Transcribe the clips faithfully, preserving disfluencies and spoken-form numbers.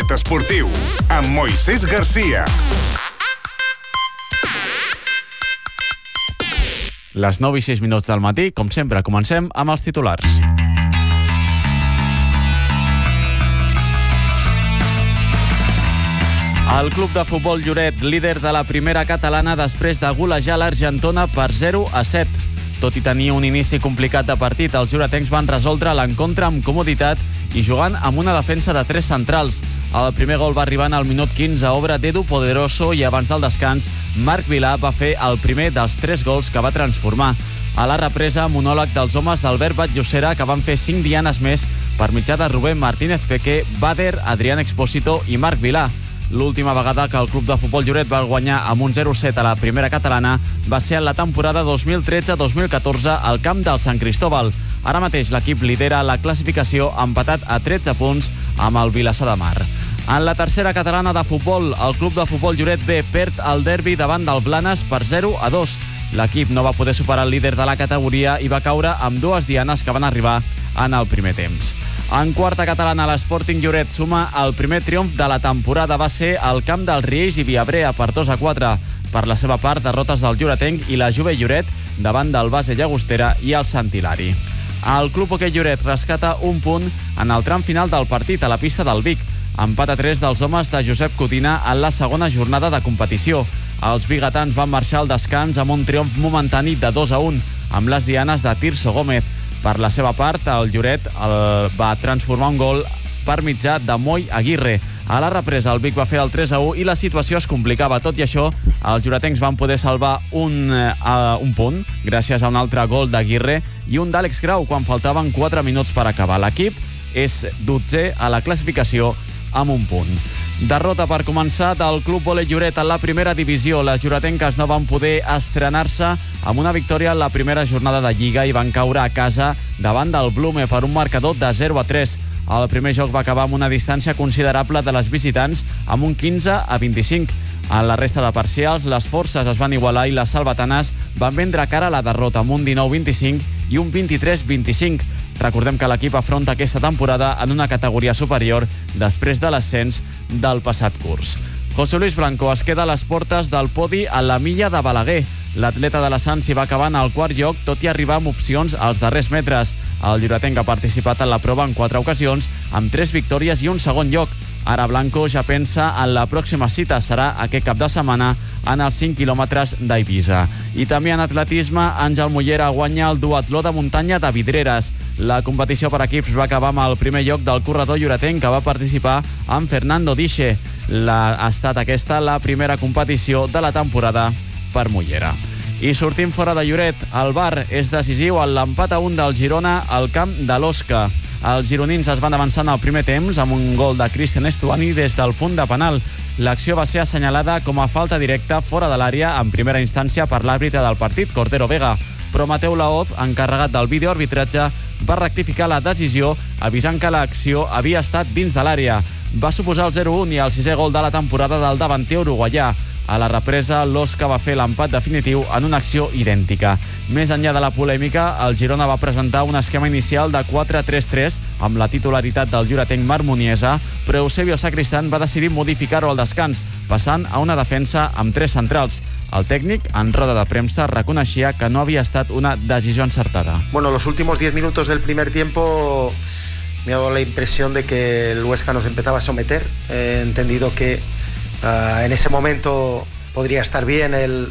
Lloret Esportiu, amb Moisés Garcia. Les nou i sis minuts del matí, com sempre, comencem amb els titulars. El club de futbol Lloret, líder de la primera catalana després de golejar l'Argentona per zero a set. Tot i tenir un inici complicat de partit, els lloretencs van resoldre l'encontre amb comoditat i jugant amb una defensa de tres centrals. El primer gol va arribar al minut quinze, obra d'Edu Poderoso, i abans del descans, Marc Vilà va fer el primer dels tres gols que va transformar. A la represa, monòleg dels homes d'Albert Batllocera, que van fer cinc dianes més per mitjà de Rubén Martínez Pequé, Bader, Adrián Expósito i Marc Vilà. L'última vegada que el club de futbol Lloret va guanyar amb un zero a set a la primera catalana va ser en la temporada dos mil tretze dos mil catorze al camp del Sant Cristóbal. Ara mateix l'equip lidera la classificació empatat a tretze punts amb el Vilassar de Mar. En la tercera catalana de futbol, el club de futbol Lloret B perd el derbi davant del Blanes per zero a dos. L'equip no va poder superar el líder de la categoria i va caure amb dues dianes que van arribar en el primer temps. En quarta catalana, l'Sporting Lloret suma el primer triomf de la temporada. Va ser al camp del Riells i Viabrea per dos a quatre. Per la seva part, derrotes del lloretenc i la Juve Lloret davant del Base Llagostera i el Sant Hilari. El Club Hoquei Lloret rescata un punt en el tram final del partit a la pista del Vic. Empat a tres dels homes de Josep Codina en la segona jornada de competició. Els biguetans van marxar al descans amb un triomf momentani de dos a un, amb les dianes de Tirso Gómez. Per la seva part, el Lloret el va transformar un gol per mitjà de Moi Aguirre. A la represa, el Vic va fer el tres a u i la situació es complicava. Tot i això, els lloretencs van poder salvar un, uh, un punt gràcies a un altre gol d'Aguirre i un d'Àlex Grau quan faltaven quatre minuts per acabar. L'equip és dotzè a la classificació amb un punt. Derrota per començar del Club Vòlei Lloret en la primera divisió. Les lloretenques no van poder estrenar-se amb una victòria en la primera jornada de Lliga i van caure a casa davant del Blume per un marcador de zero a tres. El primer joc va acabar amb una distància considerable de les visitants amb un quinze a vint-i-cinc. En la resta de parcials, les forces es van igualar i les salvatanes van vendre cara a la derrota amb un dinou a vint-i-cinc i un vint-i-tres a vint-i-cinc. Recordem que l'equip afronta aquesta temporada en una categoria superior després de l'ascens del passat curs. José Luis Blanco es queda a les portes del podi a la milla de Balaguer. L'atleta de la Sant s'hi va acabar en el quart lloc, tot i arribar amb opcions als darrers metres. El lloretenc ha participat en la prova en quatre ocasions, amb tres victòries i un segon lloc. Ara Blanco ja pensa en la pròxima cita, serà aquest cap de setmana en els cinc quilòmetres d'Eivissa. I també en atletisme, Àngel Mollera guanya el duatló de muntanya de Vidreres. La competició per equips va acabar amb el primer lloc del corredor lloretenc, que va participar amb Fernando Diche. La, ha estat aquesta la primera competició de la temporada per Mollera. I sortim fora de Lloret. El Bar és decisiu en l'empat a un del Girona al camp de l'Osca. Els gironins es van avançar en el primer temps amb un gol de Cristian Estuani des del punt de penal. L'acció va ser assenyalada com a falta directa fora de l'àrea en primera instància per l'àrbitre del partit, Cordero Vega. Però Mateu Laoz, encarregat del videoarbitratge, va rectificar la decisió avisant que l'acció havia estat dins de l'àrea. Va suposar el zero a un i el sisè gol de la temporada del davanter uruguaià. A la represa, l'Osca va fer l'empat definitiu en una acció idèntica. Més enllà de la polèmica, el Girona va presentar un esquema inicial de quatre tres tres amb la titularitat del lloretenc Marc Muniesa, però Eusebio Sacristán va decidir modificar-ho al descans, passant a una defensa amb tres centrals. El tècnic, en roda de premsa, reconeixia que no havia estat una decisió encertada. Bueno, los últimos diez minutos del primer tiempo me ha dado la impresión de que el Huesca nos empezaba a someter. He entendido que Uh, en ese momento podría estar bien el,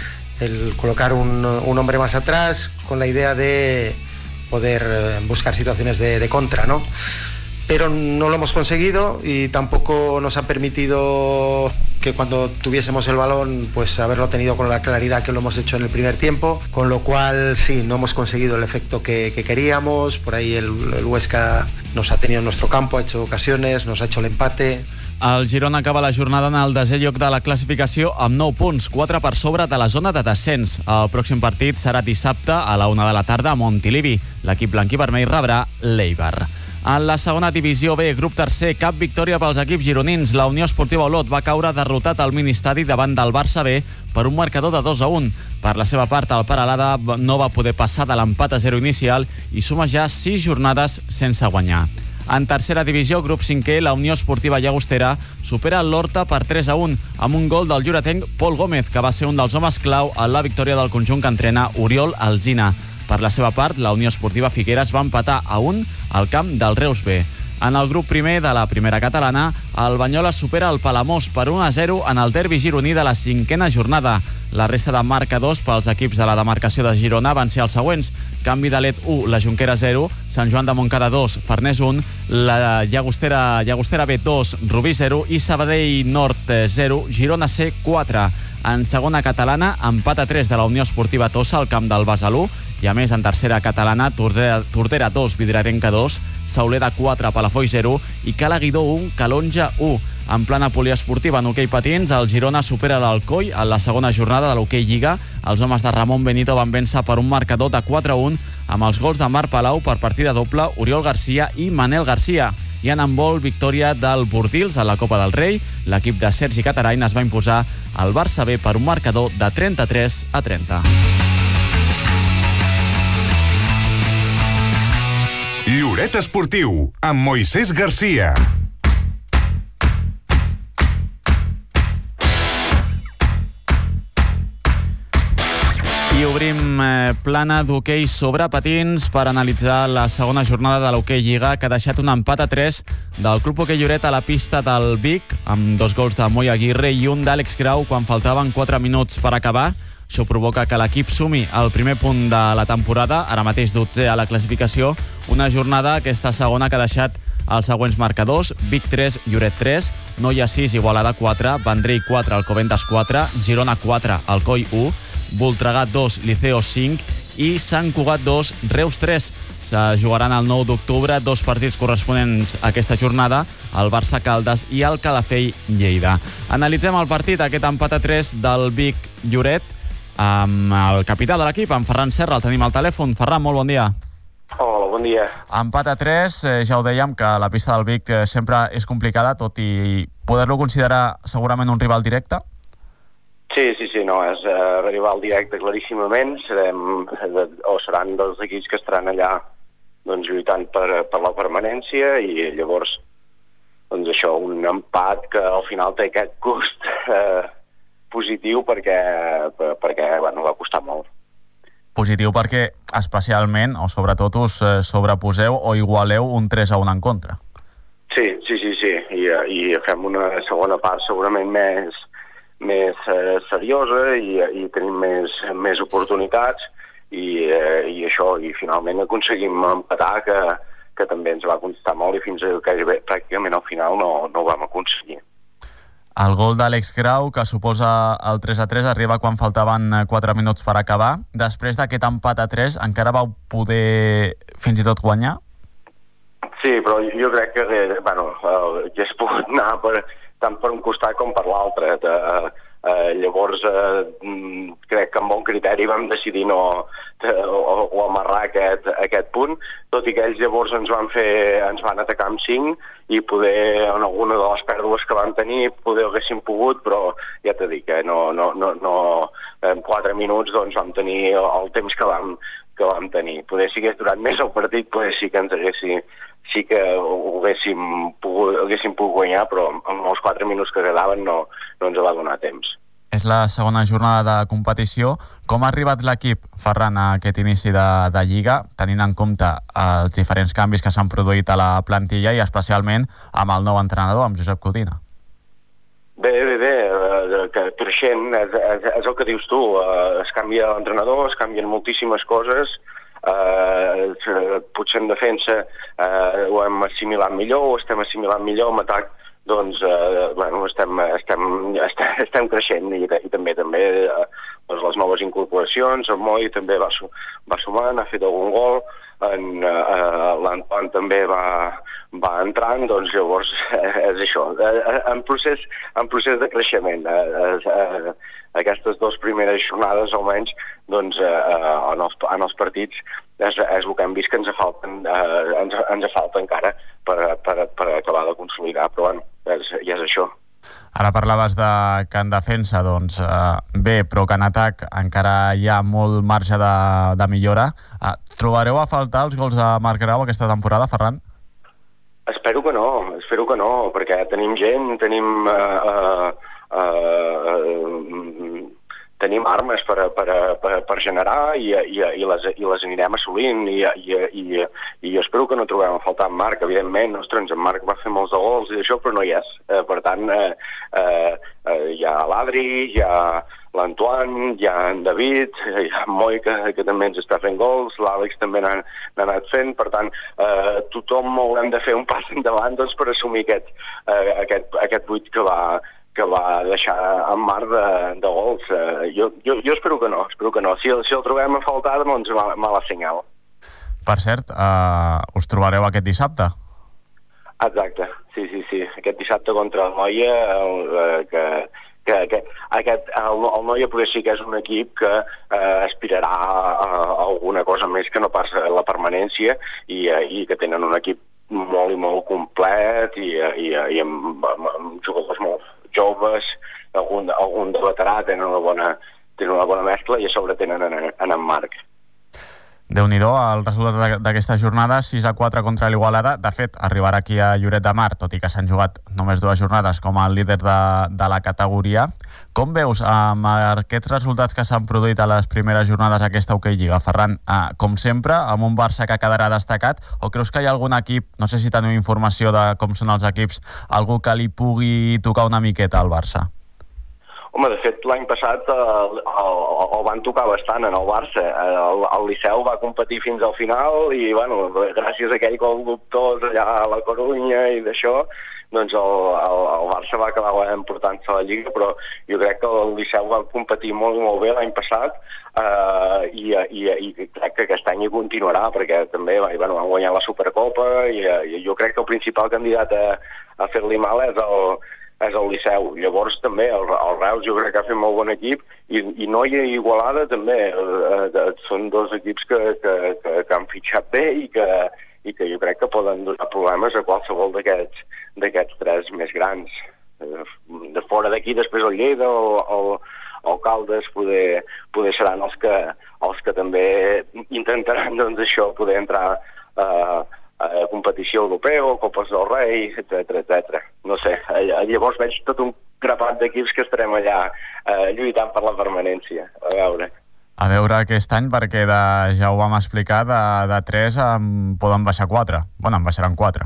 el colocar un, un hombre más atrás con la idea de poder uh, buscar situaciones de, de contra, ¿no? Pero no lo hemos conseguido y tampoco nos ha permitido que cuando tuviésemos el balón pues haberlo tenido con la claridad que lo hemos hecho en el primer tiempo, con lo cual sí, no hemos conseguido el efecto que, que queríamos. Por ahí el, el Huesca nos ha tenido en nuestro campo, ha hecho ocasiones, nos ha hecho el empate. El Girona acaba la jornada en el desè lloc de la classificació amb nou punts, quatre per sobre de la zona de descens. El pròxim partit serà dissabte a la una de la tarda a Montilivi. L'equip blanc-i-vermell rebrà l'Eibar. En la segona divisió B, grup tercer, cap victòria pels equips gironins. La Unió Esportiva Olot va caure derrotat al Ministadi davant del Barça B per un marcador de dos a un. Per la seva part, el Peralada no va poder passar de l'empat a zero inicial i suma ja sis jornades sense guanyar. En tercera divisió, grup cinquè, la Unió Esportiva Llagostera supera l'Horta per tres a un amb un gol del lloretenc Pol Gómez, que va ser un dels homes clau en la victòria del conjunt que entrena Oriol Alsina. Per la seva part, la Unió Esportiva Figueres va empatar a un al camp del Reus B. En el grup primer de la primera catalana, el Banyoles supera el Palamós per un a zero en el derbi gironí de la cinquena jornada. La resta de marcadors pels equips de la demarcació de Girona van ser els següents: Canvi de Let u, la Jonquera zero, Sant Joan de Montcada dos, Farners un, la Llagostera, Llagostera B dos, Rubí zero i Sabadell Nord zero, Girona C quatre. En segona catalana, empat a tres de la Unió Esportiva Tossa al camp del Besalú, i a més en tercera catalana, Tordera, Tordera dos, Vidrarenca dos, Sauleda quatre, Palafolls zero i Cala Guidó un, Calonja u. En plana poliesportiva en hoquei patins, el Girona supera l'Alcoi en la segona jornada de l'hoquei Lliga. Els homes de Ramon Benito van vèncer per un marcador de quatre a un amb els gols de Marc Palau per partida doble, Oriol Garcia i Manel Garcia. I en handbol, victòria del Bordils a la Copa del Rei. L'equip de Sergi Catarain es va imposar al Barça B per un marcador de trenta-tres a trenta. Lloret Esportiu, amb Moisés Garcia. I obrim eh, plana d'hoquei sobre patins per analitzar la segona jornada de l'hoquei Lliga, que ha deixat un empat a tres del Club Hoquei Lloret a la pista del Vic, amb dos gols de Moi Aguirre i un d'Àlex Grau quan faltaven quatre minuts per acabar. Això provoca que l'equip sumi el primer punt de la temporada, ara mateix dotzè a la classificació, una jornada, aquesta segona, que ha deixat els següents marcadors: Vic tres, Lloret tres, Noia sis, Igualada quatre, Vendrell quatre, Alcobendas quatre, Girona quatre, Alcoi u, Voltregà dos, Liceo cinc i Sant Cugat dos, Reus tres. Se jugaran el nou d'octubre dos partits corresponents a aquesta jornada, el Barça Caldes i el Calafell Lleida. Analitzem el partit, aquest empat a tres del Vic Lloret, amb el capità de l'equip, en Ferran Serra. El tenim al telèfon. Ferran, molt bon dia. Hola, bon dia. Empat a tres, eh, ja ho dèiem, que la pista del Vic eh, sempre és complicada, tot i poder-lo considerar segurament un rival directe. Sí, sí, sí, no, és uh, rival directe claríssimament. Serem, o seran dels equips que estaran allà doncs, lluitant per, per la permanència, i llavors doncs això, un empat que al final té aquest gust eh, positiu perquè, perquè bueno, va costar molt. Positiu perquè especialment, o sobretot, us eh, sobreposeu o igualeu un tres a un en contra. Sí, sí, sí, sí. I, i fem una segona part segurament més, més eh, seriosa i, i tenim més, més oportunitats i, eh, i això, i finalment aconseguim empatar, que, que també ens va costar molt, i fins a gairebé pràcticament al final no, no ho vam aconseguir. El gol d'Àlex Grau, que suposa el tres a tres, arriba quan faltaven quatre minuts per acabar. Després d'aquest empat a tres, encara vau poder fins i tot guanyar? Sí, però jo crec que bueno, eh, ja es pogut anar per, tant per un costat com per l'altre. Eh, eh, llavors, eh, crec que amb bon criteri vam decidir no, de, o, o amarrar aquest, aquest punt, tot i que ells llavors ens van, fer, ens van atacar amb cinc, i poder, en alguna de les pèrdues que vam tenir, poder haguéssim pogut, però ja t'he dit que no, no, no, no, en quatre minuts doncs, vam tenir el temps que vam, que vam tenir. Poder, si hagués durat més el partit, poder sí que ens haguéssim, sí que ho haguéssim pogut, haguéssim pogut guanyar, però amb els quatre minuts que quedaven no, no ens va donar temps. És la segona jornada de competició. Com ha arribat l'equip, Ferran, a aquest inici de, de Lliga, tenint en compte els diferents canvis que s'han produït a la plantilla i especialment amb el nou entrenador, amb Josep Codina? Bé, bé, bé, eh, que creixent, és, és, és el que dius tu, eh, es canvia l'entrenador, es canvien moltíssimes coses, eh, potser en defensa eh, ho hem assimilat millor, ho estem assimilant millor, en atac doncs eh, bueno, estem, estem, estem, estem creixent, i, i també també eh, doncs les noves incorporacions. El Moi també va, va sumar, ha fet algun gol, en, eh, l'Antoine també va, va entrant, doncs llavors eh, és això, eh, en, procés, en procés de creixement. Eh, eh, aquestes dues primeres jornades almenys doncs, eh, en, els, en els partits és, és el que hem vist que ens falten, eh, ens, ens falta encara per, per, per acabar de consolidar, però bueno, és, ja és això. Ara parlaves de que en defensa doncs, eh, bé, però que en atac encara hi ha molt marge de, de millora. Eh, trobareu a faltar els gols de Marc Grau aquesta temporada, Ferran? Espero que no, espero que no, perquè tenim gent, tenim... Uh, uh, uh, tenim armes per, per, per, per generar i, i, i, les, i les anirem assolint i, i, i, i espero que no trobem a faltar en Marc, evidentment. Ostres, en Marc va fer molts de gols i això, però no hi és. Eh, per tant, eh, eh, hi ha l'Adri, hi ha l'Antoine, hi ha en David, hi ha en Moi, que, que també ens està fent gols, l'Àlex també n'ha anat fent. Per tant, eh, tothom haurem de fer un pas endavant doncs, per assumir aquest, eh, aquest, aquest buit que va... que va deixar en mar de, de gols. Uh, jo, jo, jo espero que no, espero que no. Si, si el trobem a faltar, doncs mala, mala senyal. Per cert, uh, us trobareu aquest dissabte? Exacte, sí, sí, sí. Aquest dissabte contra el Noia, uh, que, que, que aquest, el, el Noia potser sí que és un equip que uh, aspirarà a, a alguna cosa més que no pas la permanència i, uh, i que tenen un equip molt i molt complet i, i, i amb, amb, amb jugadors molt joves, algun, algun de veterà, tenen una bona, tenen una bona mescla i a sobre tenen en, en, en Marc. Déu-n'hi-do, el resultat d'aquesta jornada, sis a quatre contra l'Igualada. De fet, arribarà aquí a Lloret de Mar, tot i que s'han jugat només dues jornades com a líder de, de la categoria. Com veus amb aquests resultats que s'han produït a les primeres jornades d'aquesta Hockey Lliga, Ferran? Eh, com sempre, amb un Barça que quedarà destacat, o creus que hi ha algun equip, no sé si teniu informació de com són els equips, algú que li pugui tocar una miqueta al Barça? Home, de fet, l'any passat el, el, el van tocar bastant en el Barça. El, el Liceu va competir fins al final i, bueno, gràcies a aquell gol dubtós allà a la Corunya i d'això, doncs el, el, el Barça va acabar emportant-se a la Lliga, però jo crec que el Liceu va competir molt molt bé l'any passat eh, i, i, i crec que aquest any hi continuarà, perquè també bueno, van guanyar la Supercopa i, i jo crec que el principal candidat a, a fer-li mal és el és el Liceu. Llavors també el, el Reus jo crec que ha fet molt bon equip i, i Noia i Igualada també eh, eh, són dos equips que, que, que, que han fitxat bé i que, i que jo crec que poden donar problemes a qualsevol d'aquests d'aquests tres més grans. Eh, de fora d'aquí després el Lleida o el, el Caldes poder, poder seran els que, els que també intentaran doncs, això poder entrar eh, a competició europea, Copes del Rei, etcètera, etcètera. No sé, llavors veig tot un grapat d'equips que estarem allà eh, lluitant per la permanència. A veure. A veure aquest any, perquè de, ja ho vam explicar, de, de tres en poden baixar quatre. Bueno, en baixaran quatre.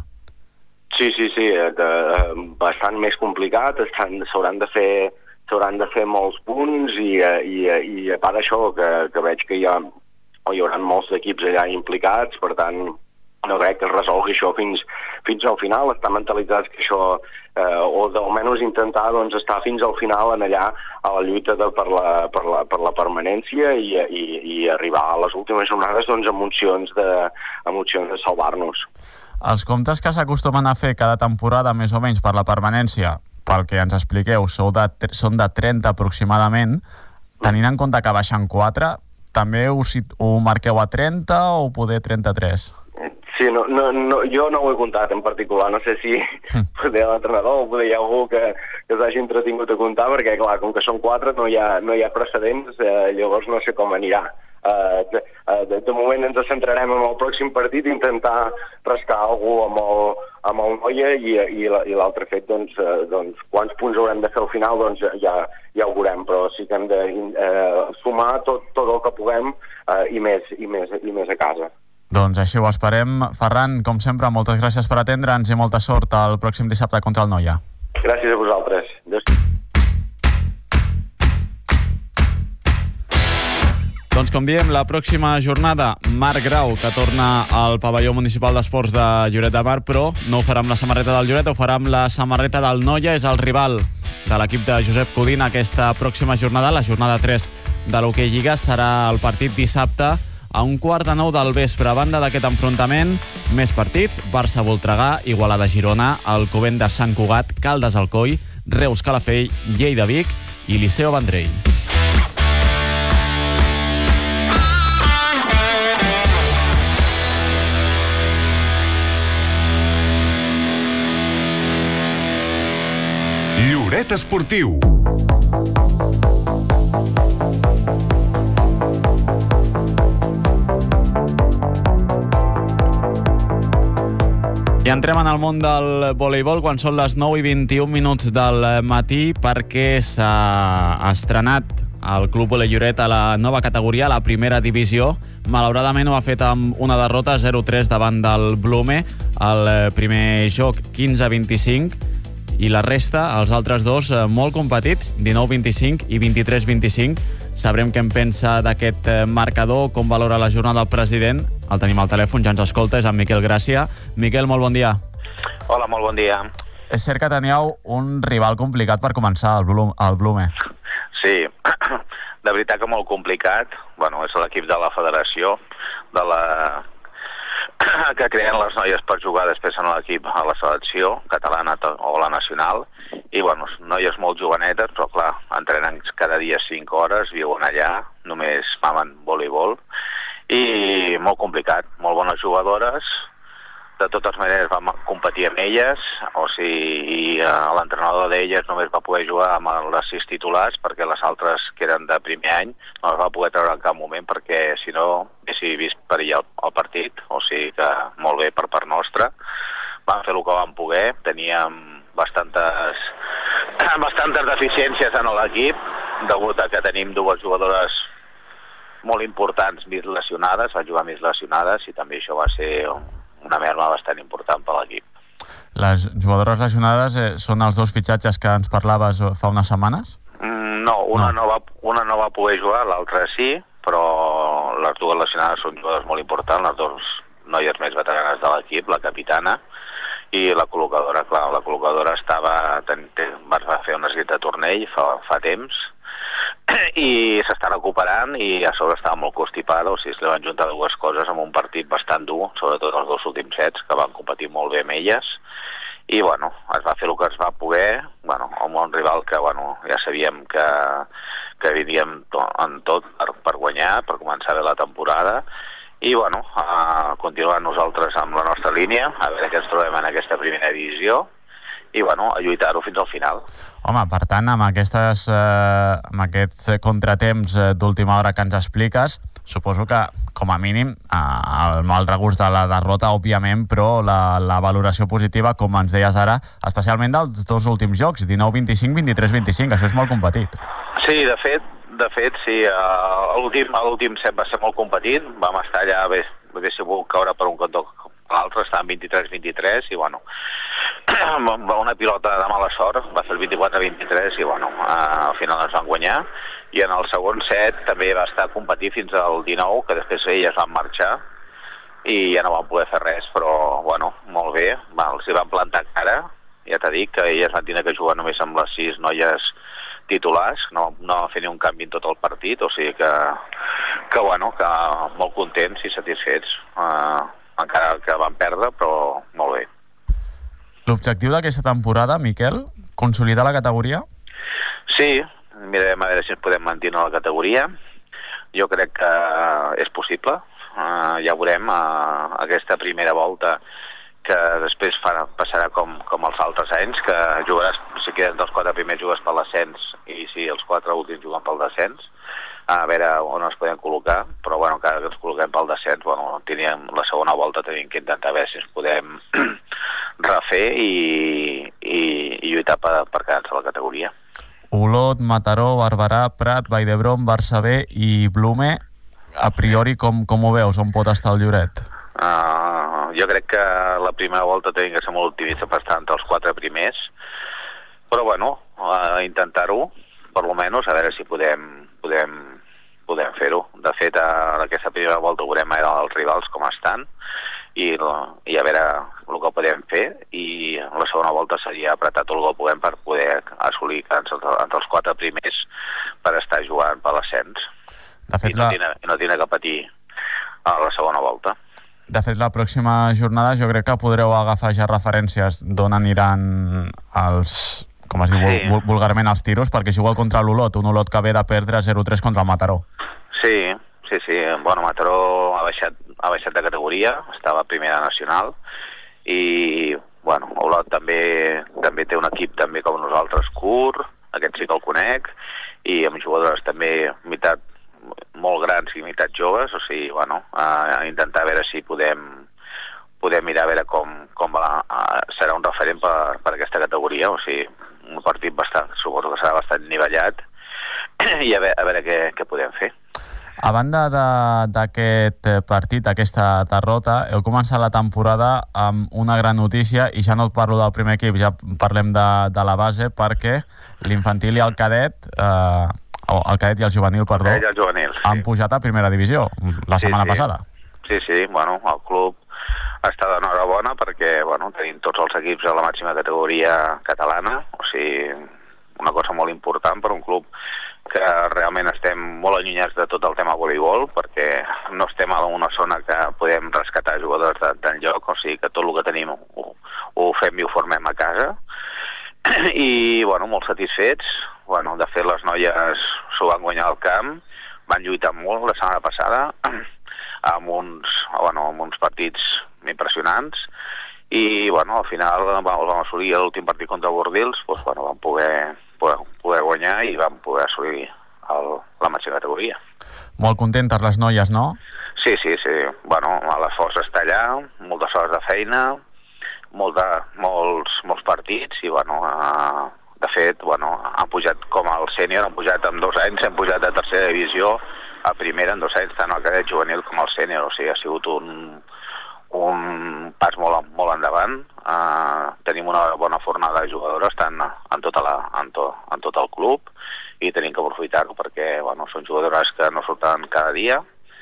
Sí, sí, sí, de, bastant més complicat, s'hauran de fer s'hauran de fer molts punts i, i, i a part d'això, que, que veig que hi ha, o hi haurà molts equips allà implicats, per tant, no crec que es resolgui això fins, fins al final, estar mentalitzats que això, eh, o d'almenys intentar doncs, estar fins al final en allà a la lluita de, per, la, per, la, per la permanència i, i, i arribar a les últimes jornades doncs, amb opcions de, amb opcions de salvar-nos. Els comptes que s'acostumen a fer cada temporada més o menys per la permanència, pel que ens expliqueu, sou de, són de trenta aproximadament, tenint en compte que baixen quatre, també ho, ho marqueu a trenta o poder trenta-tres? Sí, no, no, no, jo no ho he comptat en particular, no sé si poder l'entrenador o poder hi ha algú que, que s'hagi entretingut a comptar, perquè clar, com que són quatre no hi ha, no hi ha precedents, eh, llavors no sé com anirà. Eh, de, de, de moment ens centrarem en el pròxim partit, intentar rascar algú amb el, amb el Noia i, i, i l'altre fet, doncs, eh, doncs, quants punts haurem de fer al final, doncs ja, ja ho veurem, però sí que hem de eh, sumar tot, tot el que puguem eh, i, més, i, més, i més a casa. Doncs així ho esperem. Ferran, com sempre, moltes gràcies per atendre'ns i molta sort el pròxim dissabte contra el Noia. Gràcies a vosaltres. Adéu. Doncs com diem, la pròxima jornada, Marc Grau, que torna al pavelló municipal d'esports de Lloret de Mar, però no ho farà amb la samarreta del Lloret, ho farà amb la samarreta del Noia. És el rival de l'equip de Josep Codina aquesta pròxima jornada, la jornada tres de l'Hockey Lliga. Serà el partit dissabte a un quart de nou del vespre. A banda d'aquest enfrontament, més partits: Barça-Voltregà, Igualada-Girona, Alcobendas de Sant Cugat, Caldes-Alcoi, Reus-Calafell, Lleida-Vic i Liceo-Vendrell. Lloret Esportiu. I entrem en el món del voleibol quan són les nou i vint-i-un minuts del matí, perquè s'ha estrenat el Club Volley Lloret a la nova categoria, a la primera divisió. Malauradament ho ha fet amb una derrota zero tres davant del Blume, el primer joc quinze a vint-i-cinc, i la resta, els altres dos, molt competits, dinou a vint-i-cinc i vint-i-tres a vint-i-cinc. Sabrem què en pensa d'aquest marcador, com valora la jornada el president. El tenim al telèfon, ja ens escolta, és en Miquel Gràcia. Miquel, molt bon dia. Hola, molt bon dia. És cert que teníeu un rival complicat per començar, el Blume. Sí, de veritat que molt complicat. Bueno, és l'equip de la federació, de la... que creen les noies per jugar després en l'equip a la selecció catalana o la nacional, i bueno, noies molt jovenetes, però clar, entrenen cada dia cinc hores, viuen allà, només mamen voleibol, i molt complicat, molt bones jugadores. De totes maneres vam competir amb elles, o sigui, l'entrenador d'elles només va poder jugar amb les sis titulars, perquè les altres, que eren de primer any, no les va poder treure en cap moment, perquè si no haguéssim vist perillar el partit, o sigui que molt bé per part nostra. Vam fer el que vam poder, teníem bastantes, bastantes deficiències en l'equip, degut a que tenim dues jugadores molt importants mig lesionades, van jugar mig lesionades, i també això va ser una merma bastant important per l'equip. Les jugadores lesionades eh, són els dos fitxatges que ens parlaves fa unes setmanes? Mm, no, una no. No va, una no va poder jugar, l'altra sí, però les dues lesionades són jugadores molt importants, les dues noies més veteranes de l'equip, la capitana i la col·locadora. Clar, la col·locadora estava, ten, ten, va fer un esgrit de tornell fa, fa temps, i s'està recuperant, i a sobre estava molt constipada, o sigui, es li van juntar dues coses amb un partit bastant dur, sobretot els dos últims sets, que van competir molt bé amb elles, i bueno, es va fer el que es va poder, bueno, amb un rival que bueno, ja sabíem que, que vivíem to, en tot per, per guanyar, per començar bé la temporada, i bueno, a continuar nosaltres amb la nostra línia, a veure què ens trobem en aquesta primera divisió, i bueno, a lluitar-ho fins al final. Home, per tant, amb, aquestes, eh, amb aquests contratemps eh, d'última hora que ens expliques, suposo que, com a mínim, eh, el mal regust de la derrota, òbviament, però la, la valoració positiva, com ens deies ara, especialment dels dos últims jocs, dinou a vint-i-cinc, vint-i-tres a vint-i-cinc, això és molt competit. Sí, de fet, de fet, sí, l'últim set va ser molt competit, vam estar allà, bé, bé sigut caure per un cantó, l'altre està en vint-i-tres a vint-i-tres, i bueno, va una pilota de mala sort, va fer el vint-i-quatre a vint-i-tres, i bueno, al final ens van guanyar, i en el segon set també va estar a competir fins al dinou, que després elles van marxar, i ja no van poder fer res, però bueno, molt bé, va, els hi van plantar cara, ja t'he dit que elles van tenir que jugar només amb les sis noies titulars, no, no va fer ni un canvi en tot el partit, o sigui que, que bueno, que molt contents i satisfets, uh, encara que van perdre, però molt bé. L'objectiu d'aquesta temporada, Miquel, consolidar la categoria? Sí, mirarem a veure si ens podem mantenir la categoria. Jo crec que és possible. Uh, ja veurem uh, aquesta primera volta, que després farà, passarà com, com els altres anys, que jugaràs, si queden dels quatre primers jugues per l'ascens, i si els quatre últims juguen pel descens, a veure on ens podem col·locar, però bueno, cada que ens col·loquem pel descens, bueno, teníem, la segona volta tenim que intentar veure si ens podem refer i, i, i lluitar per, per quedar-nos a la categoria. Olot, Mataró, Barberà, Prat, Vall d'Hebron, Barça B i Blume, a priori com, com ho veus? On pot estar el Lloret? Uh, jo crec que la primera volta tenim que ser molt optimistes per estar entre els quatre primers, però bueno, uh, intentar-ho, per lo menos, a veure si podem, podem, podem fer-ho. De fet, a aquesta primera volta veurem a els rivals com estan, i, i a veure el que podem fer, i la segona volta seria apretar tot el que puguem per poder assolir entre, entre els quatre primers per estar jugant per l'ascens. I no, la... tine, no tine que patir a la segona volta. De fet, la pròxima jornada jo crec que podreu agafar ja referències d'on aniran els, com es diu sí. vul, vulgarment, els tiros, perquè jugueu contra l'Olot, un Olot que ve de perdre zero tres contra el Mataró. Sí, sí, sí. Bueno, Mataró ha baixat, ha baixat de categoria, estava a primera nacional, i bueno, Olot també, també té un equip també com nosaltres, curt, aquest sí que el conec, i amb jugadores també meitat molt grans i meitat joves, o sigui, bueno, a intentar veure si podem podem mirar a veure com, com va, serà un referent per, per aquesta categoria, o sigui, un partit bastant, suposo que serà bastant nivellat, i a veure, a veure què, què podem fer. A banda d'aquest partit, aquesta derrota, heu començat la temporada amb una gran notícia, i ja no et parlo del primer equip, ja parlem de, de la base, perquè l'infantil i el cadet, eh, el cadet i el juvenil, perdó, el el juvenil, sí. han pujat a primera divisió la setmana sí, sí. passada. Sí, sí, bueno, el club està d'enhorabona perquè, bueno, tenim tots els equips a la màxima categoria catalana, o sigui, una cosa molt important per un club que realment estem molt allunyats de tot el tema voleibol, perquè no estem a una zona que podem rescatar jugadors d'enlloc, o sigui que tot el que tenim ho, ho fem i ho formem a casa. I, bueno, molt satisfets. Bueno, de fet, les noies s'ho van guanyar al camp, van lluitar molt la setmana passada, amb uns, bueno, amb uns partits impressionants, i, bueno, al final el vam assolir l'últim partit contra Bordils, doncs, bueno, vam poder... Poder, poder guanyar i vam poder assolir el, la màxima categoria. Molt contentes les noies, no? Sí, sí, sí. Bueno, l'esforç està allà, moltes hores de feina, molt de, molts, molts partits i, bueno, eh, de fet, bueno, han pujat com el sènior, han pujat en dos anys, han pujat a tercera divisió a primera en dos anys, tant el cadet juvenil com el sènior, o sigui, ha sigut un... un pas molt, molt endavant. Uh, tenim una bona fornada de jugadores tant en, tota la, en, to, en tot el club i tenim que aprofitar-ho perquè, bueno, són jugadores que no surten cada dia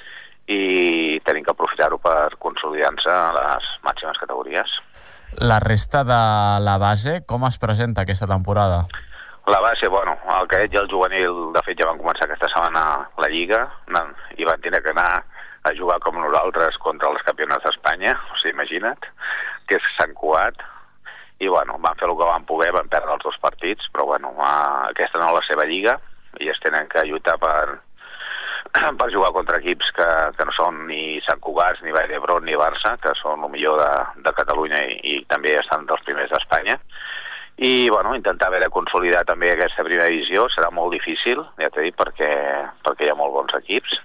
i tenim que aprofitar-ho per consolidar-se a les màximes categories. La resta de la base, com es presenta aquesta temporada? La base, bueno, el cadet i el juvenil, de fet, ja van començar aquesta setmana la Lliga i van tenir que anar a jugar com nosaltres contra els campionats d'Espanya, o sigui, imagina't, que és Sant Cugat, i, bueno, van fer el que van poder, van perdre els dos partits, però, bueno, aquesta no és la seva lliga, i es tenen que lluitar per, per jugar contra equips que, que no són ni Sant Cugat, ni Vall d'Hebron, ni Barça, que són el millor de, de Catalunya i, i també estan dels primers d'Espanya. I, bueno, intentar haver de consolidar també aquesta primera divisió serà molt difícil, ja t'he dit, perquè, perquè hi ha molt bons equips.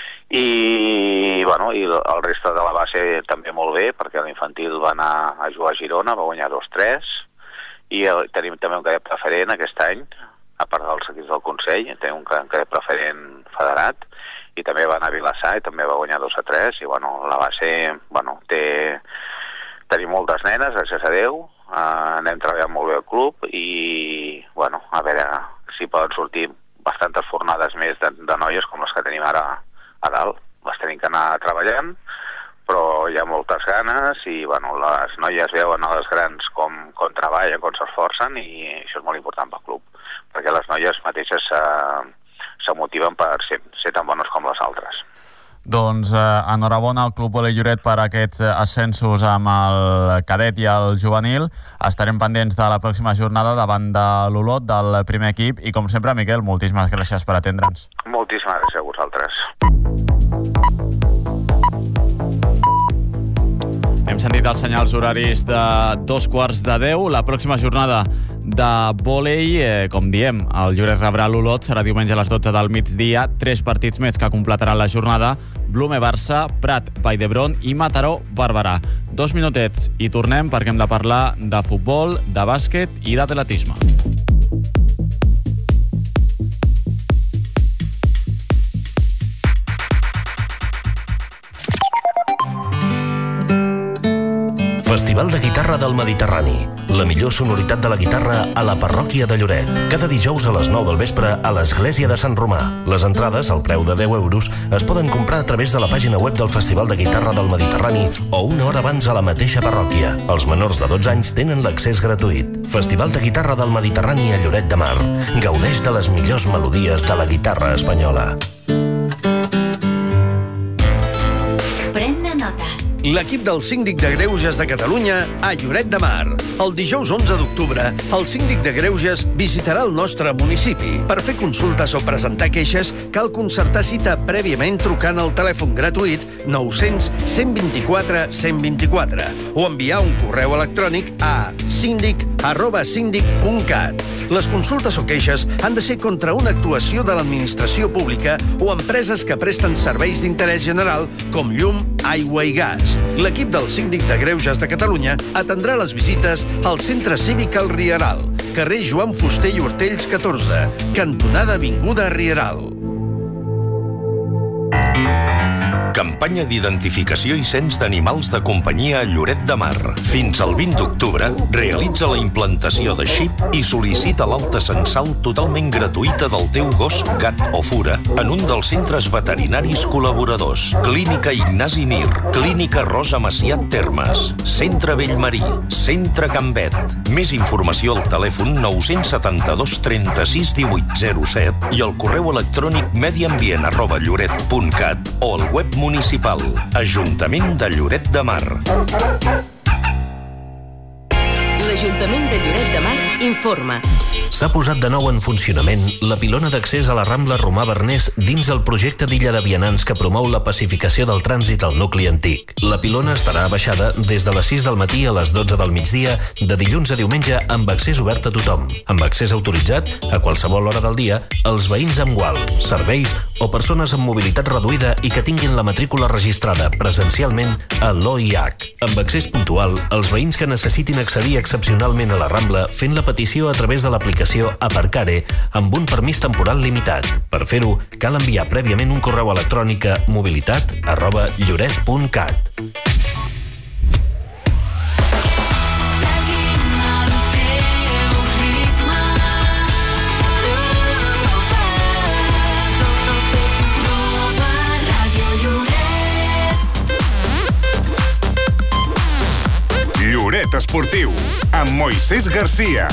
I, bueno, i el reste de la base també molt bé, perquè l'infantil va anar a jugar a Girona, va guanyar dos tres, i el, tenim també un cadet preferent aquest any, a part dels equips del Consell, tenim un cadet preferent federat, i també va anar a Vilassar i també va guanyar dos a tres, i, bueno, la base, bueno, té... Tenim moltes nenes, gràcies a Déu, uh, anem treballant molt bé al club i, bueno, a veure si poden sortir bastantes fornades més de, de noies com les que tenim ara a dalt. Les tenim que anar treballant, però hi ha moltes ganes i, bueno, les noies veuen a les grans com, com treballen, com s'esforcen i això és molt important pel club, perquè les noies mateixes se, se motiven per ser, ser tan bones com les altres. Doncs eh, enhorabona al Club Volei Lloret per aquests ascensos amb el cadet i el juvenil. Estarem pendents de la pròxima jornada davant de l'Olot, del primer equip, i com sempre, Miquel, moltíssimes gràcies per atendre'ns. Moltíssimes gràcies a vosaltres. Hem sentit els senyals horaris de dos quarts de deu. La pròxima jornada de vòlei, eh, com diem, el Lloret rebrà l'Olot, serà diumenge a les dotze del migdia. Tres partits més que completaran la jornada: Blume Barça, Prat Vall d'Hebron i Mataró Barberà. Dos minutets i tornem perquè hem de parlar de futbol, de bàsquet i d'atletisme. Festival de Guitarra del Mediterrani. La millor sonoritat de la guitarra a la parròquia de Lloret. Cada dijous a les nou del vespre a l'Església de Sant Romà. Les entrades, al preu de deu euros, es poden comprar a través de la pàgina web del Festival de Guitarra del Mediterrani o una hora abans a la mateixa parròquia. Els menors de dotze anys tenen l'accés gratuït. Festival de Guitarra del Mediterrani a Lloret de Mar. Gaudeix de les millors melodies de la guitarra espanyola. Pren-ne nota. L'equip del Síndic de Greuges de Catalunya a Lloret de Mar. El dijous onze d'octubre, el Síndic de Greuges visitarà el nostre municipi. Per fer consultes o presentar queixes, cal concertar cita prèviament trucant al telèfon gratuït nou-cents cent vint-i-quatre cent vint-i-quatre o enviar un correu electrònic a síndic arroba síndic punt cat. Les consultes o queixes han de ser contra una actuació de l'administració pública o empreses que presten serveis d'interès general com llum, aigua i gas. L'equip del Síndic de Greuges de Catalunya atendrà les visites al Centre Cívic El Rieral, carrer Joan Fuster i Hortells catorze, cantonada Avinguda Rieral. Campanya d'identificació i cens d'animals de companyia a Lloret de Mar. Fins al vint d'octubre, realitza la implantació de xip i sol·licita l'alta censal totalment gratuïta del teu gos, gat o fura en un dels centres veterinaris col·laboradors. Clínica Ignasi Mir, Clínica Rosa Maciat Termes, Centre Bellmarí, Centre Cambet. Més informació al telèfon nou setanta-dos trenta-sis divuit zero set i al correu electrònic mediambient arroba lloret punt cat o al web municipal. Ajuntament de Lloret de Mar. L'Ajuntament de Lloret de Mar informa. S'ha posat de nou en funcionament la pilona d'accés a la Rambla Romà Bernés dins el projecte d'Illa de Vianants que promou la pacificació del trànsit al nucli antic. La pilona estarà abaixada des de les sis del matí a les dotze del migdia, de dilluns a diumenge, amb accés obert a tothom. Amb accés autoritzat, a qualsevol hora del dia, els veïns amb gual, serveis o persones amb mobilitat reduïda i que tinguin la matrícula registrada presencialment a l'O I H. Amb accés puntual, els veïns que necessitin accedir excepcionalment a la Rambla fent la petició a través de l'aplicació Aparcare amb un permís temporal limitat. Per fer-ho, cal enviar prèviament un correu electrònic a mobilitat arroba lloret punt cat. Lloret Esportiu, amb Moisés Garcia.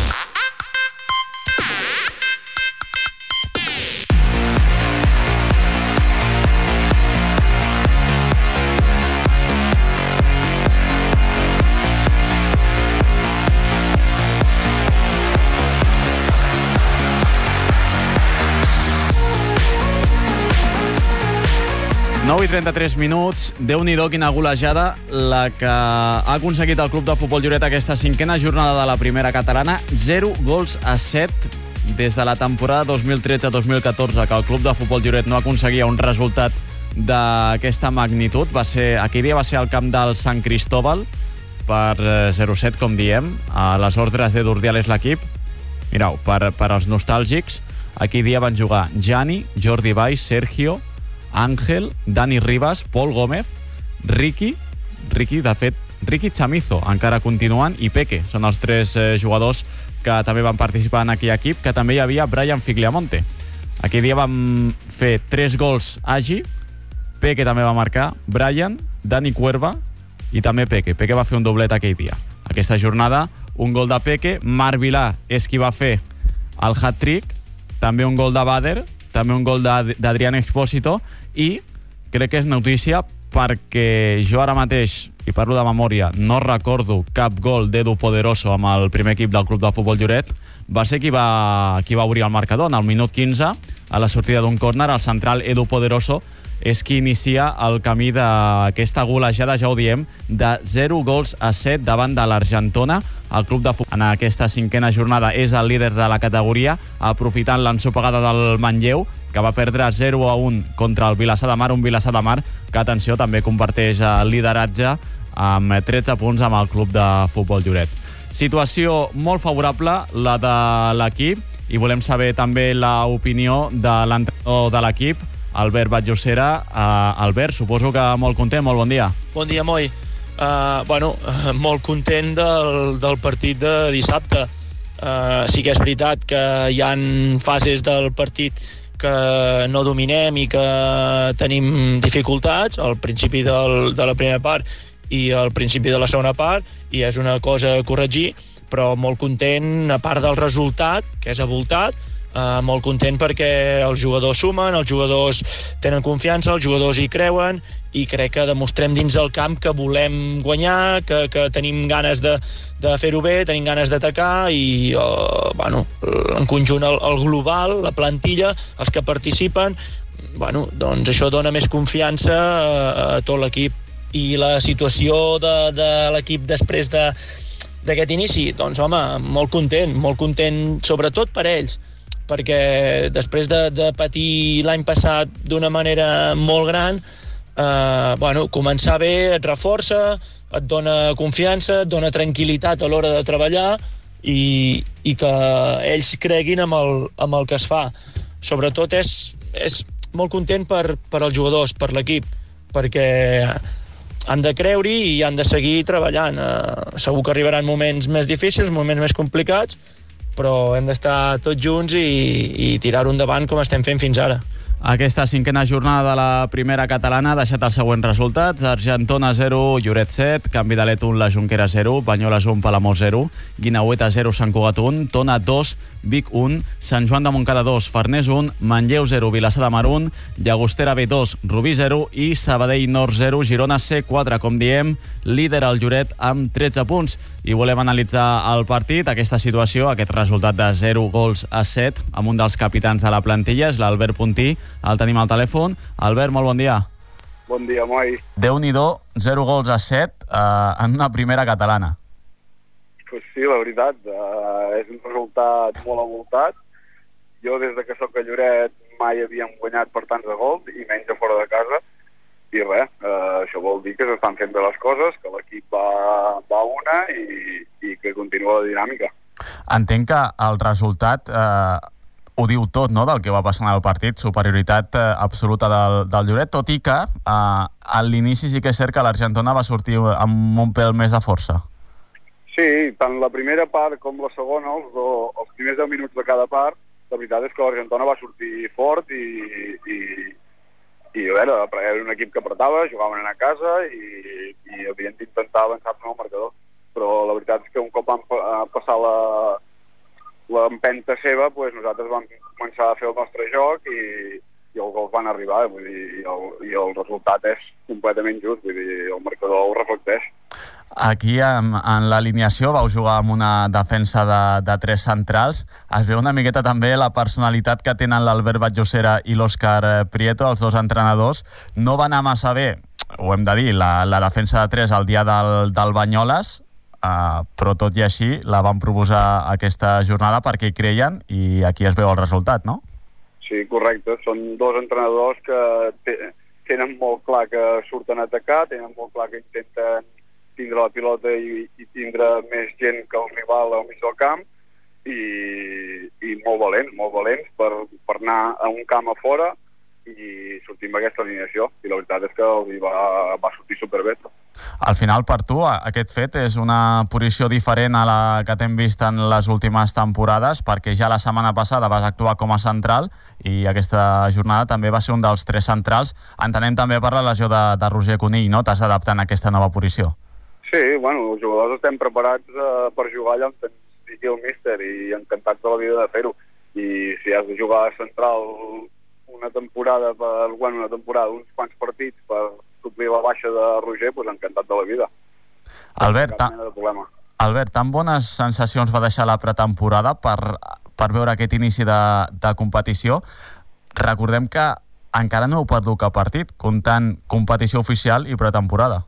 nou i trenta-tres minuts, Déu-n'hi-do quina golejada la que ha aconseguit el Club de Futbol Lloret aquesta cinquena jornada de la primera catalana, zero gols a set des de la temporada dos mil tretze dos mil catorze, que el Club de Futbol Lloret no aconseguia un resultat d'aquesta magnitud. Va ser, aquell dia va ser al camp del Sant Cristóbal per zero set, com diem, a les ordres de Durdial és l'equip. Mireu, per, per als nostàlgics, aquell dia van jugar Gianni, Jordi Valls, Sergio, Ángel, Dani Rivas, Pol Gómez, Ricky, Ricky, de fet, Ricky Chamizo, encara continuant, i Peque. Són els tres eh, jugadors que també van participar en aquell equip, que també hi havia Brian Figliamonte. Aquell dia vam fer tres gols Agi, Peque també va marcar, Brian, Dani Cuerva i també Peque. Peque va fer un doblet aquell dia. Aquesta jornada, un gol de Peque, Marc Vilà és qui va fer el hat-trick, també un gol de Bader, també un gol d'Adrián Expósito, i crec que és notícia perquè jo ara mateix, i parlo de memòria, no recordo cap gol d'Edu Poderoso amb el primer equip del Club de Futbol Lloret. Va ser qui va, qui va obrir el marcador. En el minut quinze, a la sortida d'un córner, el central Edu Poderoso és qui inicia el camí d'aquesta golejada, ja ho diem, de zero gols a set davant de l'Argentona. El Club de Futbol en aquesta cinquena jornada és el líder de la categoria, aprofitant l'ensopegada del Manlleu, que va perdre zero a un contra el Vilassar de Mar, un Vilassar de Mar que, atenció, també comparteix el lideratge amb tretze punts amb el Club de Futbol Lloret. Situació molt favorable, la de l'equip, i volem saber també l'opinió de l'entrenador de l'equip, Albert Batllocera. Uh, Albert, suposo que molt content, molt bon dia. Bon dia, Moi. Uh, bueno, uh, molt content del, del partit de dissabte. Uh, sí que és veritat que hi ha fases del partit que no dominem i que tenim dificultats, al principi del, de la primera part i al principi de la segona part, i és una cosa a corregir, però molt content, a part del resultat, que és avoltat, Uh, molt content perquè els jugadors sumen, els jugadors tenen confiança, els jugadors hi creuen, i crec que demostrem dins del camp que volem guanyar, que, que tenim ganes de, de fer-ho bé, tenim ganes d'atacar, i uh, bueno, en conjunt el, el global, la plantilla, els que participen, bueno, doncs això dona més confiança a, a tot l'equip. I la situació de, de l'equip després de d'aquest inici? Doncs, home, molt content, molt content, sobretot per ells, perquè després de, de patir l'any passat d'una manera molt gran, eh, bueno, començar bé et reforça, et dona confiança, et dona tranquil·litat a l'hora de treballar i, i que ells creguin amb el, amb el que es fa. Sobretot és, és molt content per, per als jugadors, per l'equip, perquè han de creure-hi i han de seguir treballant. Eh, segur que arribaran moments més difícils, moments més complicats, però hem d'estar tots junts i, i tirar-ho endavant com estem fent fins ara. Aquesta cinquena jornada de la primera catalana ha deixat els següents resultats: Argentona zero, Lloret set, Canvi de Let un, la Jonquera zero, Banyoles un, Palamós zero, Guinaueta zero, Sant Cugat un, Tona dos, Vic un, Sant Joan de Montcada dos, Farners un, Manlleu zero, Vilassar de Mar un, Llagostera B dos, Rubí zero i Sabadell Nord zero, Girona C quatre, com diem, líder el Lloret amb tretze punts. I volem analitzar el partit, aquesta situació, aquest resultat de zero gols a set, amb un dels capitans de la plantilla, és l'Albert Puntí. El tenim al telèfon. Albert, molt bon dia. Bon dia, moi. Déu-n'hi-do, zero gols a set eh, en una primera catalana. Pues sí, la veritat, eh, és un resultat molt avoltat. Jo, des de que soc a Lloret, mai havíem guanyat per tants de gols, i menys a fora de casa. I res, eh, això vol dir que s'estan fent bé les coses, que l'equip va, va una i, i que continua la dinàmica. Entenc que el resultat eh, ho diu tot, no?, del que va passar en el partit, superioritat eh, absoluta del, del Lloret, tot i que eh, a l'inici sí que és cert que l'Argentona va sortir amb un pèl més de força. Sí, tant la primera part com la segona, els, do, els primers deu minuts de cada part, la veritat és que l'Argentona va sortir fort i... i i a veure, era un equip que apretava, jugaven a casa i, i havien d'intentar avançar-se en el marcador, però la veritat és que un cop van passar la l'empenta seva, pues nosaltres vam començar a fer el nostre joc i, i els gols van arribar, vull dir, i el, i el resultat és completament just, vull dir, el marcador ho reflecteix. Aquí, en, en l'alineació, vau jugar amb una defensa de, de tres centrals. Es veu una miqueta també la personalitat que tenen l'Albert Batllosera i l'Òscar Prieto, els dos entrenadors. No va anar massa bé, ho hem de dir, la, la defensa de tres el dia del, del Banyoles, uh, però tot i així la van proposar aquesta jornada perquè hi creien i aquí es veu el resultat, no? Sí, correcte. Són dos entrenadors que tenen molt clar que surten a atacar, tenen molt clar que intenten tindre la pilota i, i tindre més gent que el rival al mig del camp i, i molt valents, molt valents per, per anar a un camp a fora i sortir amb aquesta alineació. I la veritat és que els va, va sortir superbé. Al final, per tu, aquest fet és una posició diferent a la que t'hem vist en les últimes temporades, perquè ja la setmana passada vas actuar com a central i aquesta jornada també va ser un dels tres centrals. Entenem també per la lesió de, de Roger Conill, no? T'has d'adaptar a aquesta nova posició. Sí, bueno, els jugadors estem preparats uh, per jugar allà on ens digui el míster i encantats de la vida de fer-ho. I si has de jugar central una temporada, per, bueno, una temporada, uns quants partits per suplir la baixa de Roger, doncs encantat de la vida. Albert, ta... Albert, tan bones sensacions va deixar la pretemporada per, per veure aquest inici de, de competició. Recordem que encara no heu perdut cap partit, comptant competició oficial i pretemporada.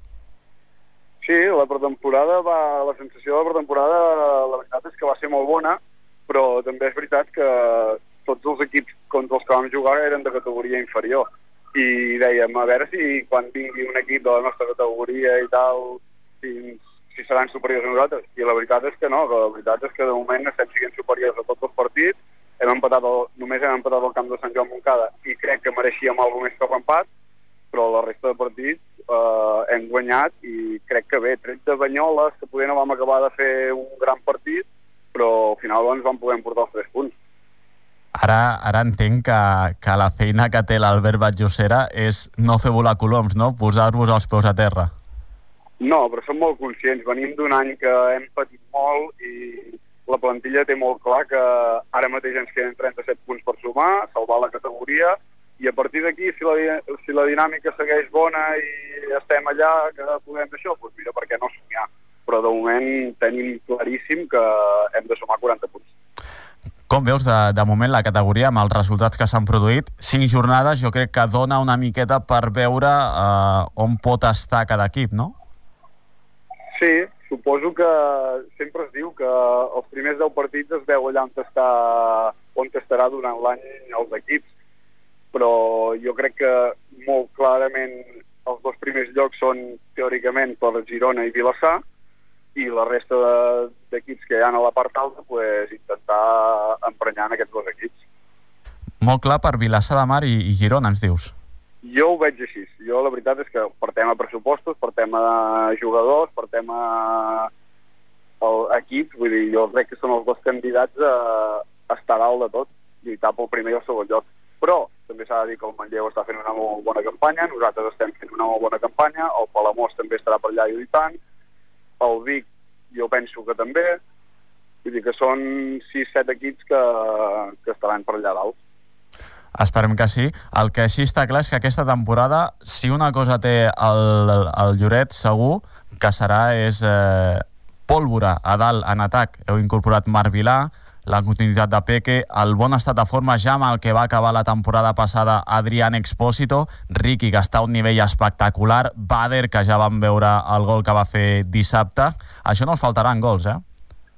Sí, la pretemporada va, la sensació de la pretemporada, la veritat és que va ser molt bona, però també és veritat que tots els equips contra els que vam jugar eren de categoria inferior. I dèiem, a veure si quan vingui un equip de la nostra categoria i tal, si, si seran superiors a nosaltres. I la veritat és que no, que la veritat és que de moment estem siguent superiors a tots els partits. Hem empatat el, només hem empatat el camp de Sant Joan Montcada i crec que mereixíem alguna més que l'empat, però la resta de partits eh, hem guanyat i crec que bé, tret de Banyoles, que poder no vam acabar de fer un gran partit, però al final doncs, vam poder portar els tres punts. Ara, ara entenc que, que la feina que té l'Albert Batllosera és no fer volar coloms, no? Posar-vos els peus a terra. No, però som molt conscients. Venim d'un any que hem patit molt i la plantilla té molt clar que ara mateix ens queden trenta-set punts per sumar, salvar la categoria, i a partir d'aquí, si, la, si la dinàmica segueix bona i estem allà, que podem fer això, doncs mira, per què no somiar? Però de moment tenim claríssim que hem de sumar quaranta punts. Com veus de, de moment la categoria amb els resultats que s'han produït? Cinc jornades jo crec que dona una miqueta per veure eh, on pot estar cada equip, no? Sí, suposo que sempre sempre es diu que els primers deu partits es veu allà on, està, on estarà durant l'any els equips, però jo crec que molt clarament els dos primers llocs són teòricament per Girona i Vilassar, i la resta de, d'equips que hi ha a la part alta pues, intentar emprenyar en aquests dos equips. Molt clar per Vilassar de Mar i, i Girona, ens dius? Jo ho veig així. Jo la veritat és que per tema pressupostos, per tema jugadors, per tema equips, vull dir, jo crec que són els dos candidats a, a estar dalt de tot, lluitar pel primer i el segon lloc. Però també s'ha de dir que el Manlleu està fent una molt bona campanya, nosaltres estem fent una molt bona campanya, el Palamós també estarà per allà lluitant, el Vic jo penso que també, vull dir que són sis set equips que, que estaran per allà dalt. Esperem que sí. El que sí està clar és que aquesta temporada, si una cosa té el, el Lloret, segur que serà és eh, pólvora a dalt en atac. Heu incorporat Marc Vilà, la continuïtat de Peque, el bon estat de forma ja amb el que va acabar la temporada passada Adrián Expósito, Riqui, que està a un nivell espectacular, Bader, que ja vam veure el gol que va fer dissabte. Això no els faltaran gols, eh?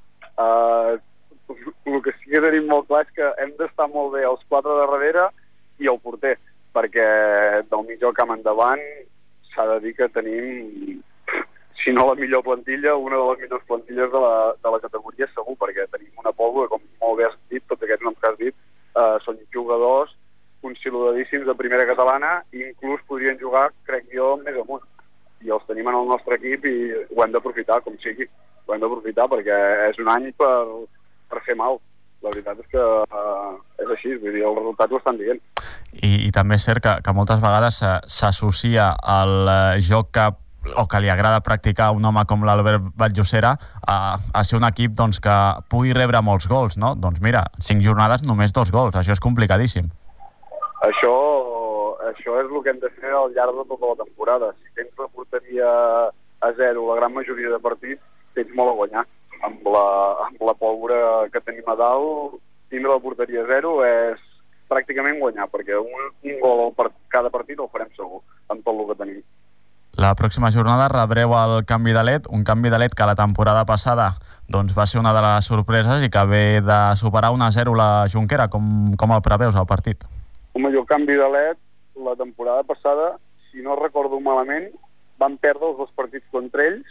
Uh, el que sí que tenim molt clar és que hem d'estar molt bé els quatre de darrere i el porter, perquè del mitjà camp endavant s'ha de dir que tenim, si no la millor plantilla, una de les millors plantilles de la, de la categoria segur, perquè tenim una pólvora, com molt bé has dit, tots aquests noms que has dit, eh, són jugadors consolidadíssims de primera catalana i inclús podrien jugar, crec jo, més amunt. I els tenim en el nostre equip i ho hem d'aprofitar, com sigui. Ho hem d'aprofitar perquè és un any per, per fer mal. La veritat és que uh, és així, vull dir, els resultats ho estan dient. I, i també és cert que, que moltes vegades s'associa el joc que o que li agrada practicar un home com l'Albert Batllocera a, a ser un equip doncs, que pugui rebre molts gols, no? Doncs mira, cinc jornades, només dos gols, això és complicadíssim. Això, això és el que hem de fer al llarg de tota la temporada. Si tens la porteria a zero la gran majoria de partits, tens molt a guanyar. Amb la, amb la pólvora que tenim a dalt, tindre la porteria a zero és pràcticament guanyar, perquè un, un gol per cada partit el farem segur, amb tot el que tenim. La pròxima jornada rebreu el canvi de L E D, un canvi de L E D que la temporada passada doncs, va ser una de les sorpreses i que ve de superar un a zero la Jonquera. Com, com el preveus, el partit? Home, jo canvi de L E D, la temporada passada, si no recordo malament, van perdre els dos partits contra ells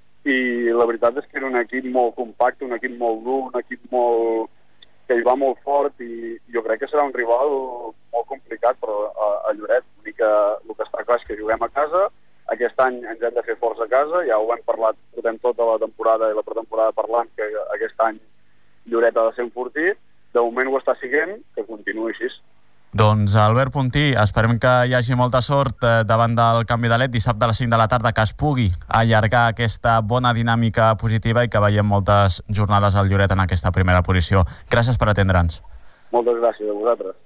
i la veritat és que era un equip molt compacte, un equip molt dur, un equip molt que hi va molt fort i jo crec que serà un rival molt complicat però a, a Lloret. L'únic que el que està clar és que juguem a casa, aquest any ens hem de fer forts a casa, ja ho hem parlat, portem tota la temporada i la pretemporada parlant que aquest any Lloret ha de ser enfortit, de moment ho està siguent, que continuï així. Doncs Albert Puntí, esperem que hi hagi molta sort eh, davant del canvi de L E D dissabte a les cinc de la tarda, que es pugui allargar aquesta bona dinàmica positiva i que veiem moltes jornades al Lloret en aquesta primera posició. Gràcies per atendre'ns. Moltes gràcies a vosaltres.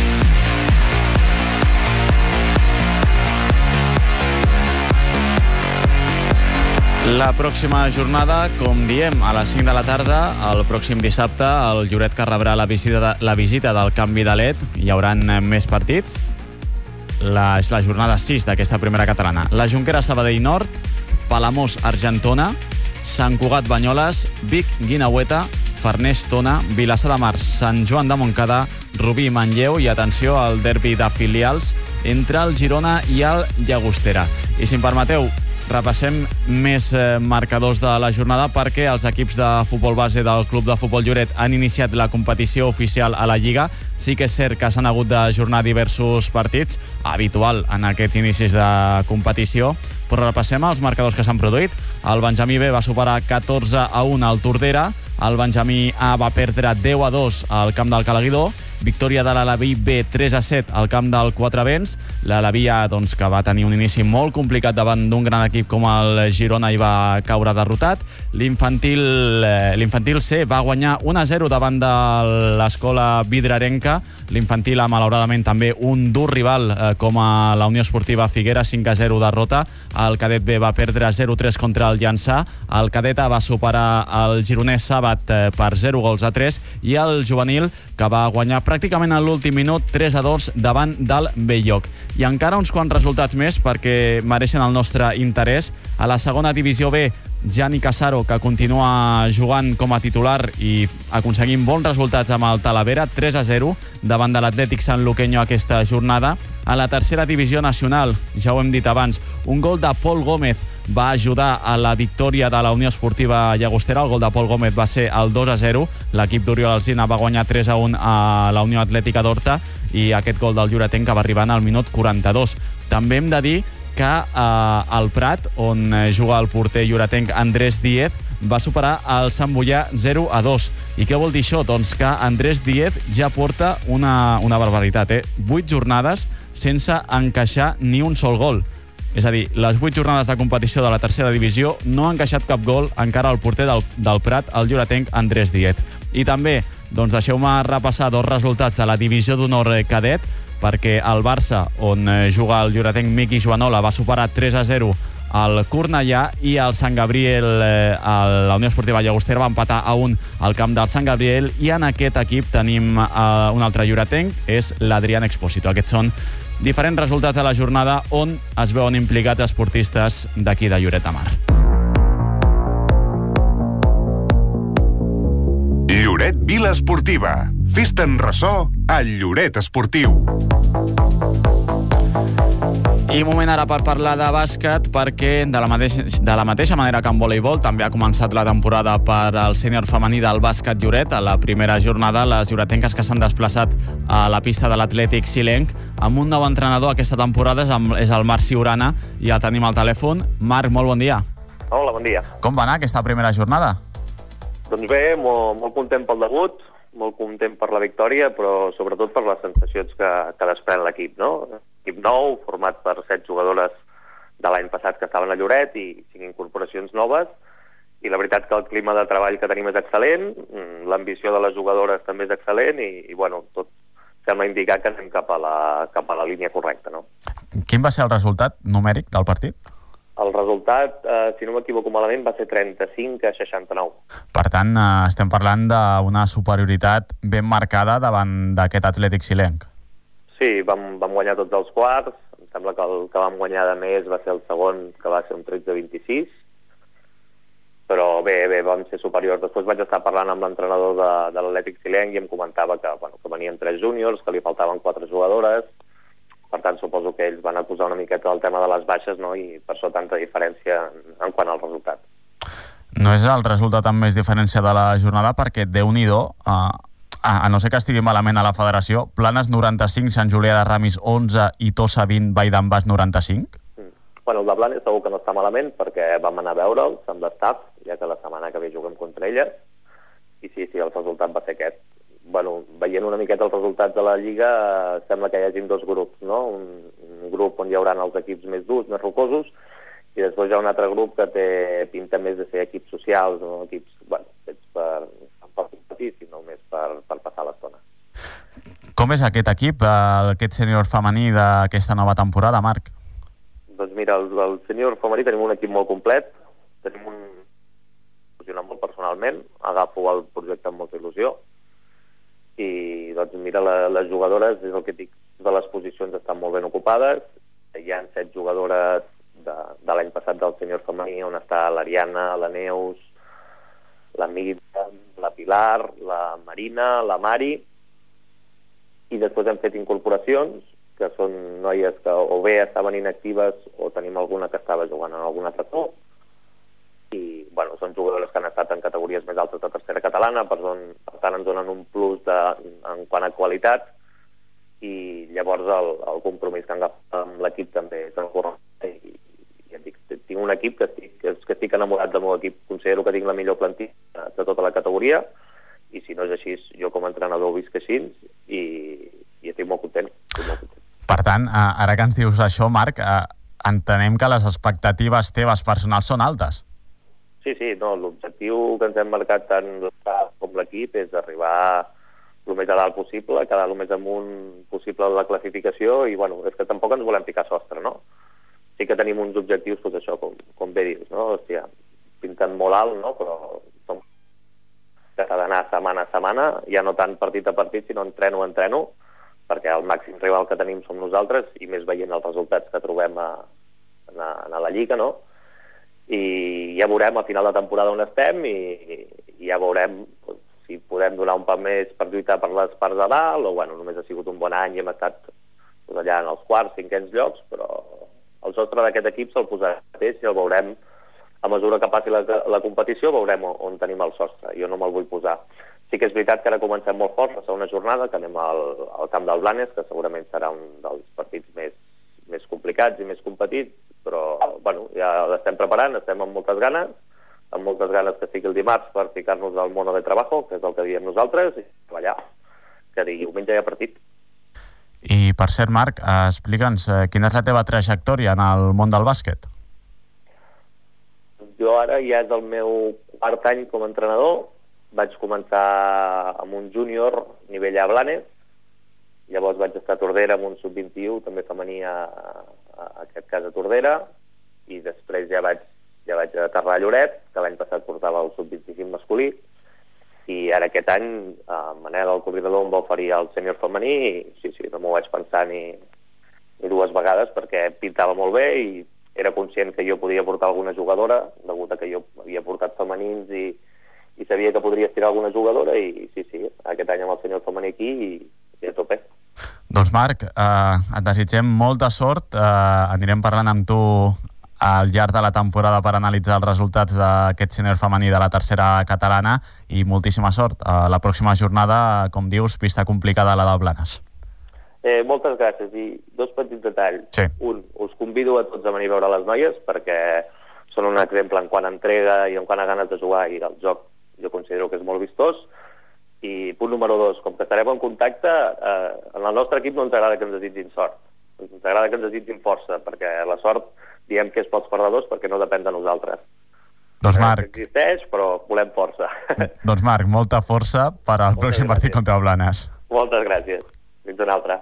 La pròxima jornada, com diem, a les cinc de la tarda, el pròxim dissabte, el Lloret que rebrà la visita, de, la visita del canvi de L E D. Hi haurà més partits. La, és la jornada sis d'aquesta primera catalana. La Jonquera Sabadell Nord, Palamós Argentona, Sant Cugat Banyoles, Vic Guinaueta, Farners Tona, Vilassar de Mar, Sant Joan de Montcada, Rubí Manlleu i atenció al derbi de filials entre el Girona i el Llagostera. I si em permeteu, repassem més eh, marcadors de la jornada perquè els equips de futbol base del Club de Futbol Lloret han iniciat la competició oficial a la Lliga. Sí que és cert que s'han hagut d'ajornar diversos partits, habitual en aquests inicis de competició, però repassem els marcadors que s'han produït. El Benjamí B va superar catorze a un al Tordera, el Benjamí A va perdre deu a dos al camp del Calaguidor, victòria de l'Alaví B tres a set al camp del Quatre Vents. L'Alaví A, doncs, que va tenir un inici molt complicat davant d'un gran equip com el Girona i va caure derrotat. L'infantil eh, l'infantil C va guanyar un a zero davant de l'escola Vidrarenca. L'infantil A, malauradament, també un dur rival eh, com a la Unió Esportiva Figuera, cinc a zero derrota. El cadet B va perdre zero a tres contra el Llançà. El cadet A va superar el gironès Sàbat eh, per zero gols a tres i el juvenil, que va guanyar pràcticament a l'últim minut, tres a dos davant del Bell-lloc. I encara uns quants resultats més perquè mereixen el nostre interès. A la segona divisió B, Gianni Casaro, que continua jugant com a titular i aconseguint bons resultats amb el Talavera, tres a zero davant de l'Atlètic Sanluqueño aquesta jornada. A la tercera divisió nacional, ja ho hem dit abans, un gol de Pol Gómez va ajudar a la victòria de la Unió Esportiva Llagostera. El gol de Pol Gómez va ser el dos a zero. L'equip d'Oriol Alsina va guanyar tres a un a la Unió Atlètica d'Horta i aquest gol del Lloretenc va arribant al minut quaranta-dos. També hem de dir que eh, al Prat, on juga el porter lloretenc Andrés Díez, va superar el Sant Boià zero a dos. I què vol dir això? Doncs que Andrés Díez ja porta una, una barbaritat, eh? vuit jornades sense encaixar ni un sol gol. És a dir, les vuit jornades de competició de la tercera divisió no ha encaixat cap gol encara el porter del, del Prat, el lloretenc Andrés Díez. I també, doncs deixeu-me repassar dos resultats de la divisió d'honor cadet, perquè el Barça, on juga el lloretenc Miqui Joanola, va superar tres a zero al Cornellà i el Sant Gabriel, eh, la Unió Esportiva Llagostera, va empatar a un al camp del Sant Gabriel, i en aquest equip tenim eh, un altre lloretenc, és l'Adrián Expósito. Aquests són diferents resultats de la jornada on es veuen implicats esportistes d'aquí de Lloret de Mar. Lloret Vila Esportiva. Fes-te'n ressò al Lloret Esportiu. I moment ara per parlar de bàsquet, perquè de la, mateix, de la mateixa manera que en voleibol també ha començat la temporada per al sènior femení del bàsquet Lloret. A la primera jornada, les lloretenques que s'han desplaçat a la pista de l'Atlètic Silenc amb un nou entrenador aquesta temporada és el Marc Ciurana, i el tenim al telèfon. Marc, molt bon dia. Hola, bon dia. Com va anar aquesta primera jornada? Doncs bé, molt, molt content pel debut, molt content per la victòria, però sobretot per les sensacions que, que desprèn l'equip, no? Equip nou, format per set jugadores de l'any passat que estaven a Lloret i cinc incorporacions noves, i la veritat que el clima de treball que tenim és excel·lent, l'ambició de les jugadores també és excel·lent i, i bueno, tot sembla indicar que anem cap a la, cap a la línia correcta, no? Quin va ser el resultat numèric del partit? El resultat, eh, si no m'equivoco malament, va ser trenta-cinc a seixanta-nou. Per tant, eh, estem parlant d'una superioritat ben marcada davant d'aquest Atlètic Silenc. Sí, vam, vam guanyar tots els quarts. Em sembla que el que vam guanyar de més va ser el segon, que va ser un tretze a vint-i-sis. Però bé, bé, vam ser superiors. Després vaig estar parlant amb l'entrenador de, de l'Atlètic Silenc i em comentava que, bueno, que venien tres júniors, que li faltaven quatre jugadores. Per tant, suposo que ells van acusar una miqueta del tema de les baixes, no? I per això tanta diferència en, en quant al resultat. No és el resultat amb més diferència de la jornada, perquè Déu-n'hi-do, eh, a, a no ser que estigui malament a la federació, Planes noranta-cinc, Sant Julià de Ramis onze i Tossa vint, Vall d'en Bas noranta-cinc? Mm. Bueno, el de Blanes segur que no està malament, perquè vam anar a veure'ls amb l'estaf, ja que la setmana que ve juguem contra elles, i sí, sí, el resultat va ser aquest. Bueno, veient una miqueta els resultats de la Lliga, eh, sembla que hi hagin dos grups, no? Un, un grup on hi haurà els equips més durs, més rocosos, i després hi ha un altre grup que té pinta més de ser equips socials, no equips, bueno, fets per, per competir, sinó més per, per passar l'estona. Com és aquest equip, aquest sènior femení d'aquesta nova temporada, Marc? Doncs mira, el, el sènior femení tenim un equip molt complet, tenim un... funcionant molt personalment, agafo el projecte amb molta il·lusió, i doncs mira, la, les jugadores, és el que dic, de les posicions estan molt ben ocupades. Hi ha set jugadores de, de l'any passat del sènior femení, on està l'Ariana, la Neus, la Mira, la Pilar, la Marina, la Mari, i després hem fet incorporacions, que són noies que o bé estaven inactives o tenim alguna que estava jugant en algun altre club. I, bueno, són jugadores que han estat en categories més altes de tercera catalana, per, on, per tant ens donen un plus de, en quant a qualitat, i llavors el, el compromís que han agafat amb l'equip també és el correcte, i, i ja dic, tinc un equip que estic, que, que estic enamorat del meu equip, considero que tinc la millor plantilla de tota la categoria, i si no és així, jo com a entrenador ho visc així, i, i estic molt content, estic molt content. Per tant, ara que ens dius això, Marc, entenem que les expectatives teves personals són altes. Sí, sí, no, l'objectiu que ens hem marcat tant l'estaf com l'equip és arribar el més a dalt possible, quedar el més amunt possible de la classificació, i bueno, és que tampoc ens volem picar sostre, no? Sí que tenim uns objectius, doncs això, com, com bé dius, no? Hòstia, pintant molt alt, no? Però som... que s'ha d'anar setmana a setmana, ja no tant partit a partit, sinó entreno a entreno, perquè el màxim rival que tenim som nosaltres, i més veient els resultats que trobem a, a, a la Lliga, no? I ja veurem a final de temporada on estem i, i ja veurem doncs, si podem donar un pas més per lluitar per les parts de dalt, o bueno, només ha sigut un bon any i hem estat doncs, allà en els quarts, cinquens llocs, però el sostre d'aquest equip se'l posarà mateix i el veurem a mesura que passi la, la competició, veurem on, on tenim el sostre. Jo no me'l vull posar. Sí que és veritat que ara comencem molt fort la segona jornada, que anem al, al camp del Blanes, que segurament serà un dels partits més, més complicats i més competits, però bueno, ja l'estem preparant, estem amb moltes ganes, amb moltes ganes que sigui el dimarts per ficar-nos al mono de trabajo, que és el que diem nosaltres, i treballar, que diumenge hi ha partit. I per cert, Marc, explica'ns eh, quina és la teva trajectòria en el món del bàsquet? Jo ara ja és el meu quart any com a entrenador. Vaig començar amb un júnior nivell A Blanes, llavors vaig estar a Tordera amb un sub vint-i-u, també femení a, a, a aquest cas a Tordera, i després ja vaig, ja vaig aterrar a Lloret, que l'any passat portava el sub vint-i-cinc masculí, i ara aquest any eh, Manel, el coordinador, em va oferir el sènior femení, i sí, sí, no m'ho vaig pensar ni, ni dues vegades, perquè pintava molt bé i era conscient que jo podia portar alguna jugadora, degut a que jo havia portat femenins i, i sabia que podria estirar alguna jugadora, i sí, sí, aquest any amb el sènior femení aquí i, i a tope. Doncs Marc, eh, et desitgem molta sort, eh, anirem parlant amb tu al llarg de la temporada per analitzar els resultats d'aquest sènior femení de la tercera catalana, i moltíssima sort. A la pròxima jornada, com dius, pista complicada la del Blanes. Eh, moltes gràcies, i dos petits detalls. Sí. Un, us convido a tots a venir a veure les noies, perquè són un exemple en quant a entrega i en quant a ganes de jugar, i el joc jo considero que és molt vistós. I punt número dos, com que estarem en contacte, eh, en el nostre equip no ens agrada que ens desitgin sort, ens agrada que ens desitgin força, perquè la sort diem que és pels perdedors perquè no depèn de nosaltres. Doncs Marc... Existeix, però volem força. Doncs Marc, molta força per al Moltes pròxim gràcies. Partit contra el Blanes. Moltes gràcies. Fins una altra.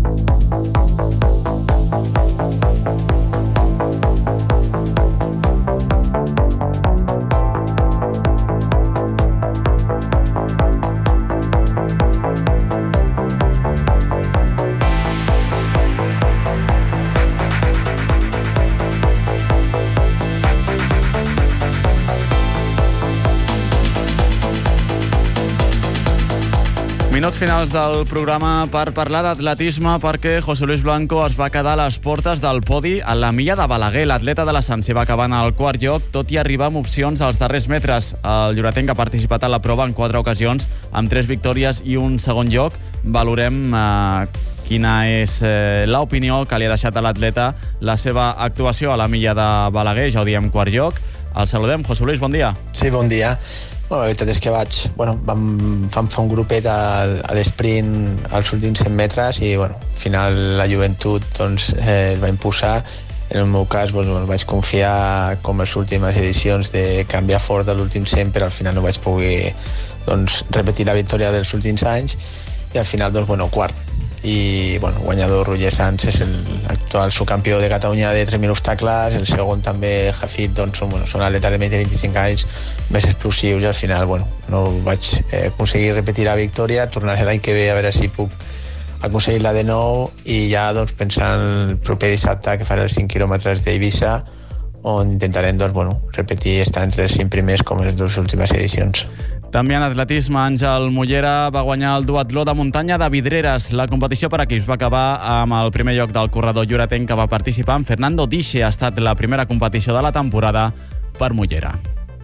Minuts finals del programa per parlar d'atletisme, perquè José Luis Blanco es va quedar a les portes del podi a la milla de Balaguer. L'atleta de la Sant s'hi va acabar en el quart lloc, tot i arribar amb opcions als darrers metres. El lloretenc ha participat a la prova en quatre ocasions, amb tres victòries i un segon lloc. Valorem eh, quina és eh, l'opinió que li ha deixat a l'atleta la seva actuació a la milla de Balaguer. Ja ho diem, quart lloc. El saludem. José Luis, bon dia. Sí, bon dia. Bueno, la veritat és que vaig, bueno, vam, vam fer un grupet a, a l'esprint als últims cent metres i bueno, al final la joventut doncs, eh, es va impulsar. En el meu cas doncs, vaig confiar, com les últimes edicions, de canviar fort de l'últim cent, però al final no vaig poder doncs, repetir la victòria dels últims anys i al final doncs, bueno, quart. I bueno, guanyador Roger Sanz és l'actual subcampió de Catalunya de tres mil obstacles, el segon també Jafit, doncs són, bueno, són atletes de més de vint-i-cinc anys, més explosius, i al final bueno, no vaig eh, aconseguir repetir la victòria. Tornaré l'any que ve a veure si puc aconseguir-la de nou, i ja doncs, pensant el proper dissabte que faré els cinc quilòmetres d'Eivissa, on intentarem doncs, bueno, repetir estar entre els cinc primers com en les dues últimes edicions. També en atletisme, Àngel Mollera va guanyar el duatló de muntanya de Vidreres. La competició per equips va acabar amb el primer lloc del corredor lloretenc, que va participar en Fernando Dixe. Ha estat la primera competició de la temporada per Mollera.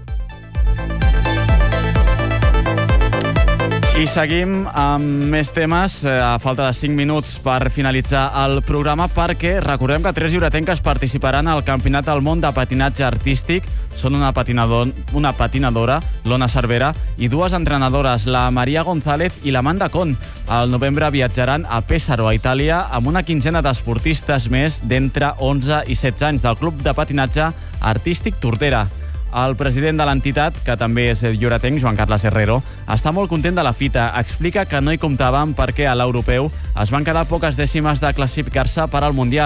I seguim amb més temes, a falta de cinc minuts per finalitzar el programa, perquè recordem que tres lloretenques participaran al Campionat del Món de Patinatge Artístic. Són una, patinador, una patinadora, l'Ona Cervera, i dues entrenadores, la Maria González i l'Amanda Con. Al novembre viatjaran a Pèsaro, a Itàlia, amb una quinzena d'esportistes més d'entre onze i setze anys del Club de Patinatge Artístic Tordera. El president de l'entitat, que també és lloretenc, Joan Carles Herrero, està molt content de la fita. Explica que no hi comptaven perquè a l'europeu es van quedar poques dècimes de classificar-se per al Mundial.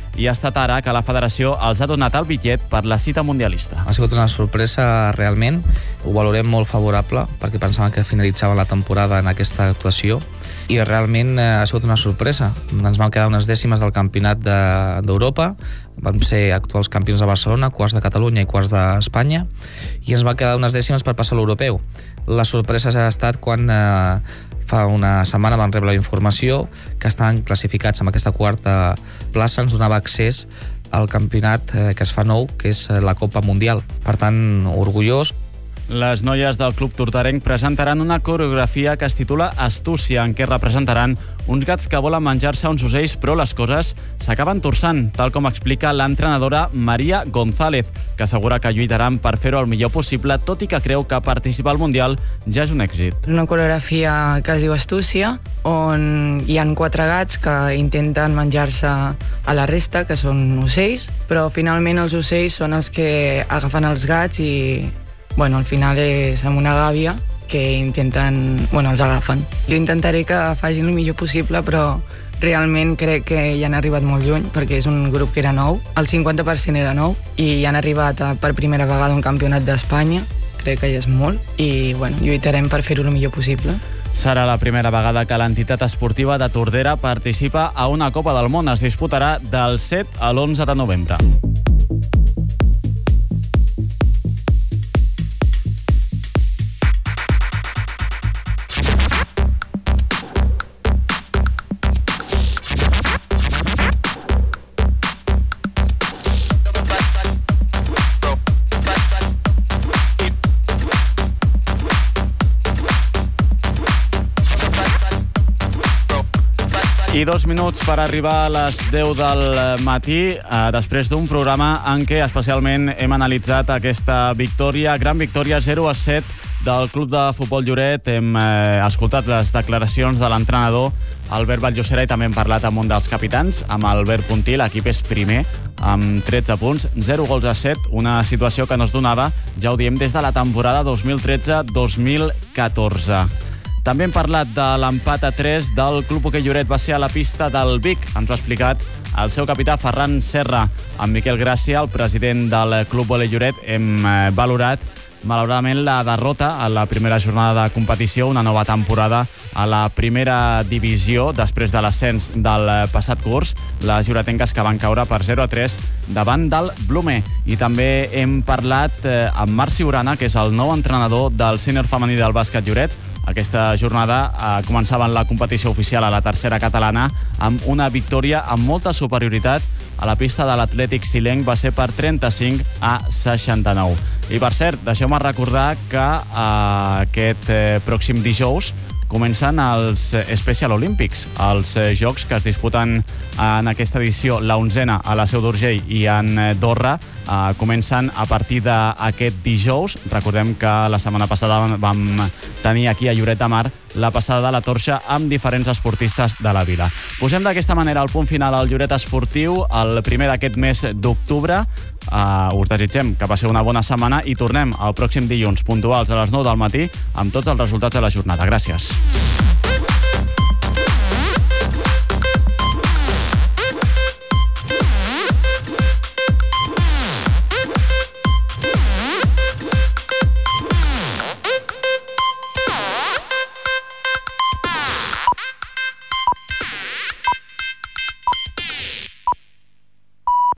i ha estat ara que la federació els ha donat el bitllet per la cita mundialista. Ha sigut una sorpresa realment, ho valorem molt favorable perquè pensàvem que finalitzava la temporada en aquesta actuació i realment ha sigut una sorpresa. Ens vam quedar unes dècimes del campionat d'Europa, vam ser actuals campions de Barcelona, quarts de Catalunya i quarts d'Espanya, i ens va quedar unes dècimes per passar a l'europeu. La sorpresa ha estat quan eh, fa una setmana vam rebre la informació que estaven classificats amb aquesta quarta plaça, ens donava accés al campionat eh, que es fa nou, que és la Copa Mundial. Per tant, orgullós. Les noies del Club Tortarenc presentaran una coreografia que es titula Astúcia, en què representaran uns gats que volen menjar-se uns ocells, però les coses s'acaben torçant, tal com explica l'entrenadora Maria González, que assegura que lluitaran per fer-ho el millor possible, tot i que creu que participar al Mundial ja és un èxit. Una coreografia que es diu Astúcia, on hi ha quatre gats que intenten menjar-se a la resta, que són ocells, però finalment els ocells són els que agafen els gats i bueno, al final és amb una gàbia que intenten, bueno, els agafen. Jo intentaré que facin el millor possible, però realment crec que hi han arribat molt lluny, perquè és un grup que era nou, el cinquanta per cent era nou, i hi han arribat a, per primera vegada a un campionat d'Espanya, crec que ja és molt, i bueno, lluitarem per fer-ho el millor possible. Serà la primera vegada que l'entitat esportiva de Tordera participa a una Copa del Món. Es disputarà del set a l'onze de novembre. I dos minuts per arribar a les deu del matí, eh, després d'un programa en què especialment hem analitzat aquesta victòria, gran victòria zero a set del Club de Futbol Lloret. Hem eh, escoltat les declaracions de l'entrenador Albert Vallllocera i també hem parlat amb un dels capitans, amb Albert Puntí. L'equip és primer amb tretze punts, zero gols a set, una situació que no es donava, ja ho diem, des de la temporada dos mil tretze dos mil catorze. També hem parlat de l'empat a tres del Club Hoquei Lloret. Va ser a la pista del Vic. Ens ho ha explicat el seu capità Ferran Serra. Amb Miquel Gràcia, el president del Club Hoquei Lloret, hem valorat malauradament la derrota a la primera jornada de competició, una nova temporada a la primera divisió després de l'ascens del passat curs, les lloretenques que van caure per zero a tres davant del Blume. I també hem parlat amb Marc Ciurana, que és el nou entrenador del sènior femení del bàsquet Lloret. Aquesta jornada eh, començaven la competició oficial a la tercera catalana amb una victòria amb molta superioritat a la pista de l'Atlètic Silenc. Va ser per trenta-cinc a seixanta-nou. I per cert, deixeu-me recordar que eh, aquest eh, pròxim dijous comencen els Special Olympics, els jocs que es disputen en aquesta edició, la onzena a la Seu d'Urgell i en Dorra, eh, comencen a partir d'aquest dijous. Recordem que la setmana passada vam tenir aquí a Lloret de Mar la passada de la torxa amb diferents esportistes de la vila. Posem d'aquesta manera el punt final al Lloret Esportiu, el primer d'aquest mes d'octubre. Uh, us desitgem que passeu una bona setmana i tornem el pròxim dilluns puntuals a les nou del matí amb tots els resultats de la jornada. Gràcies.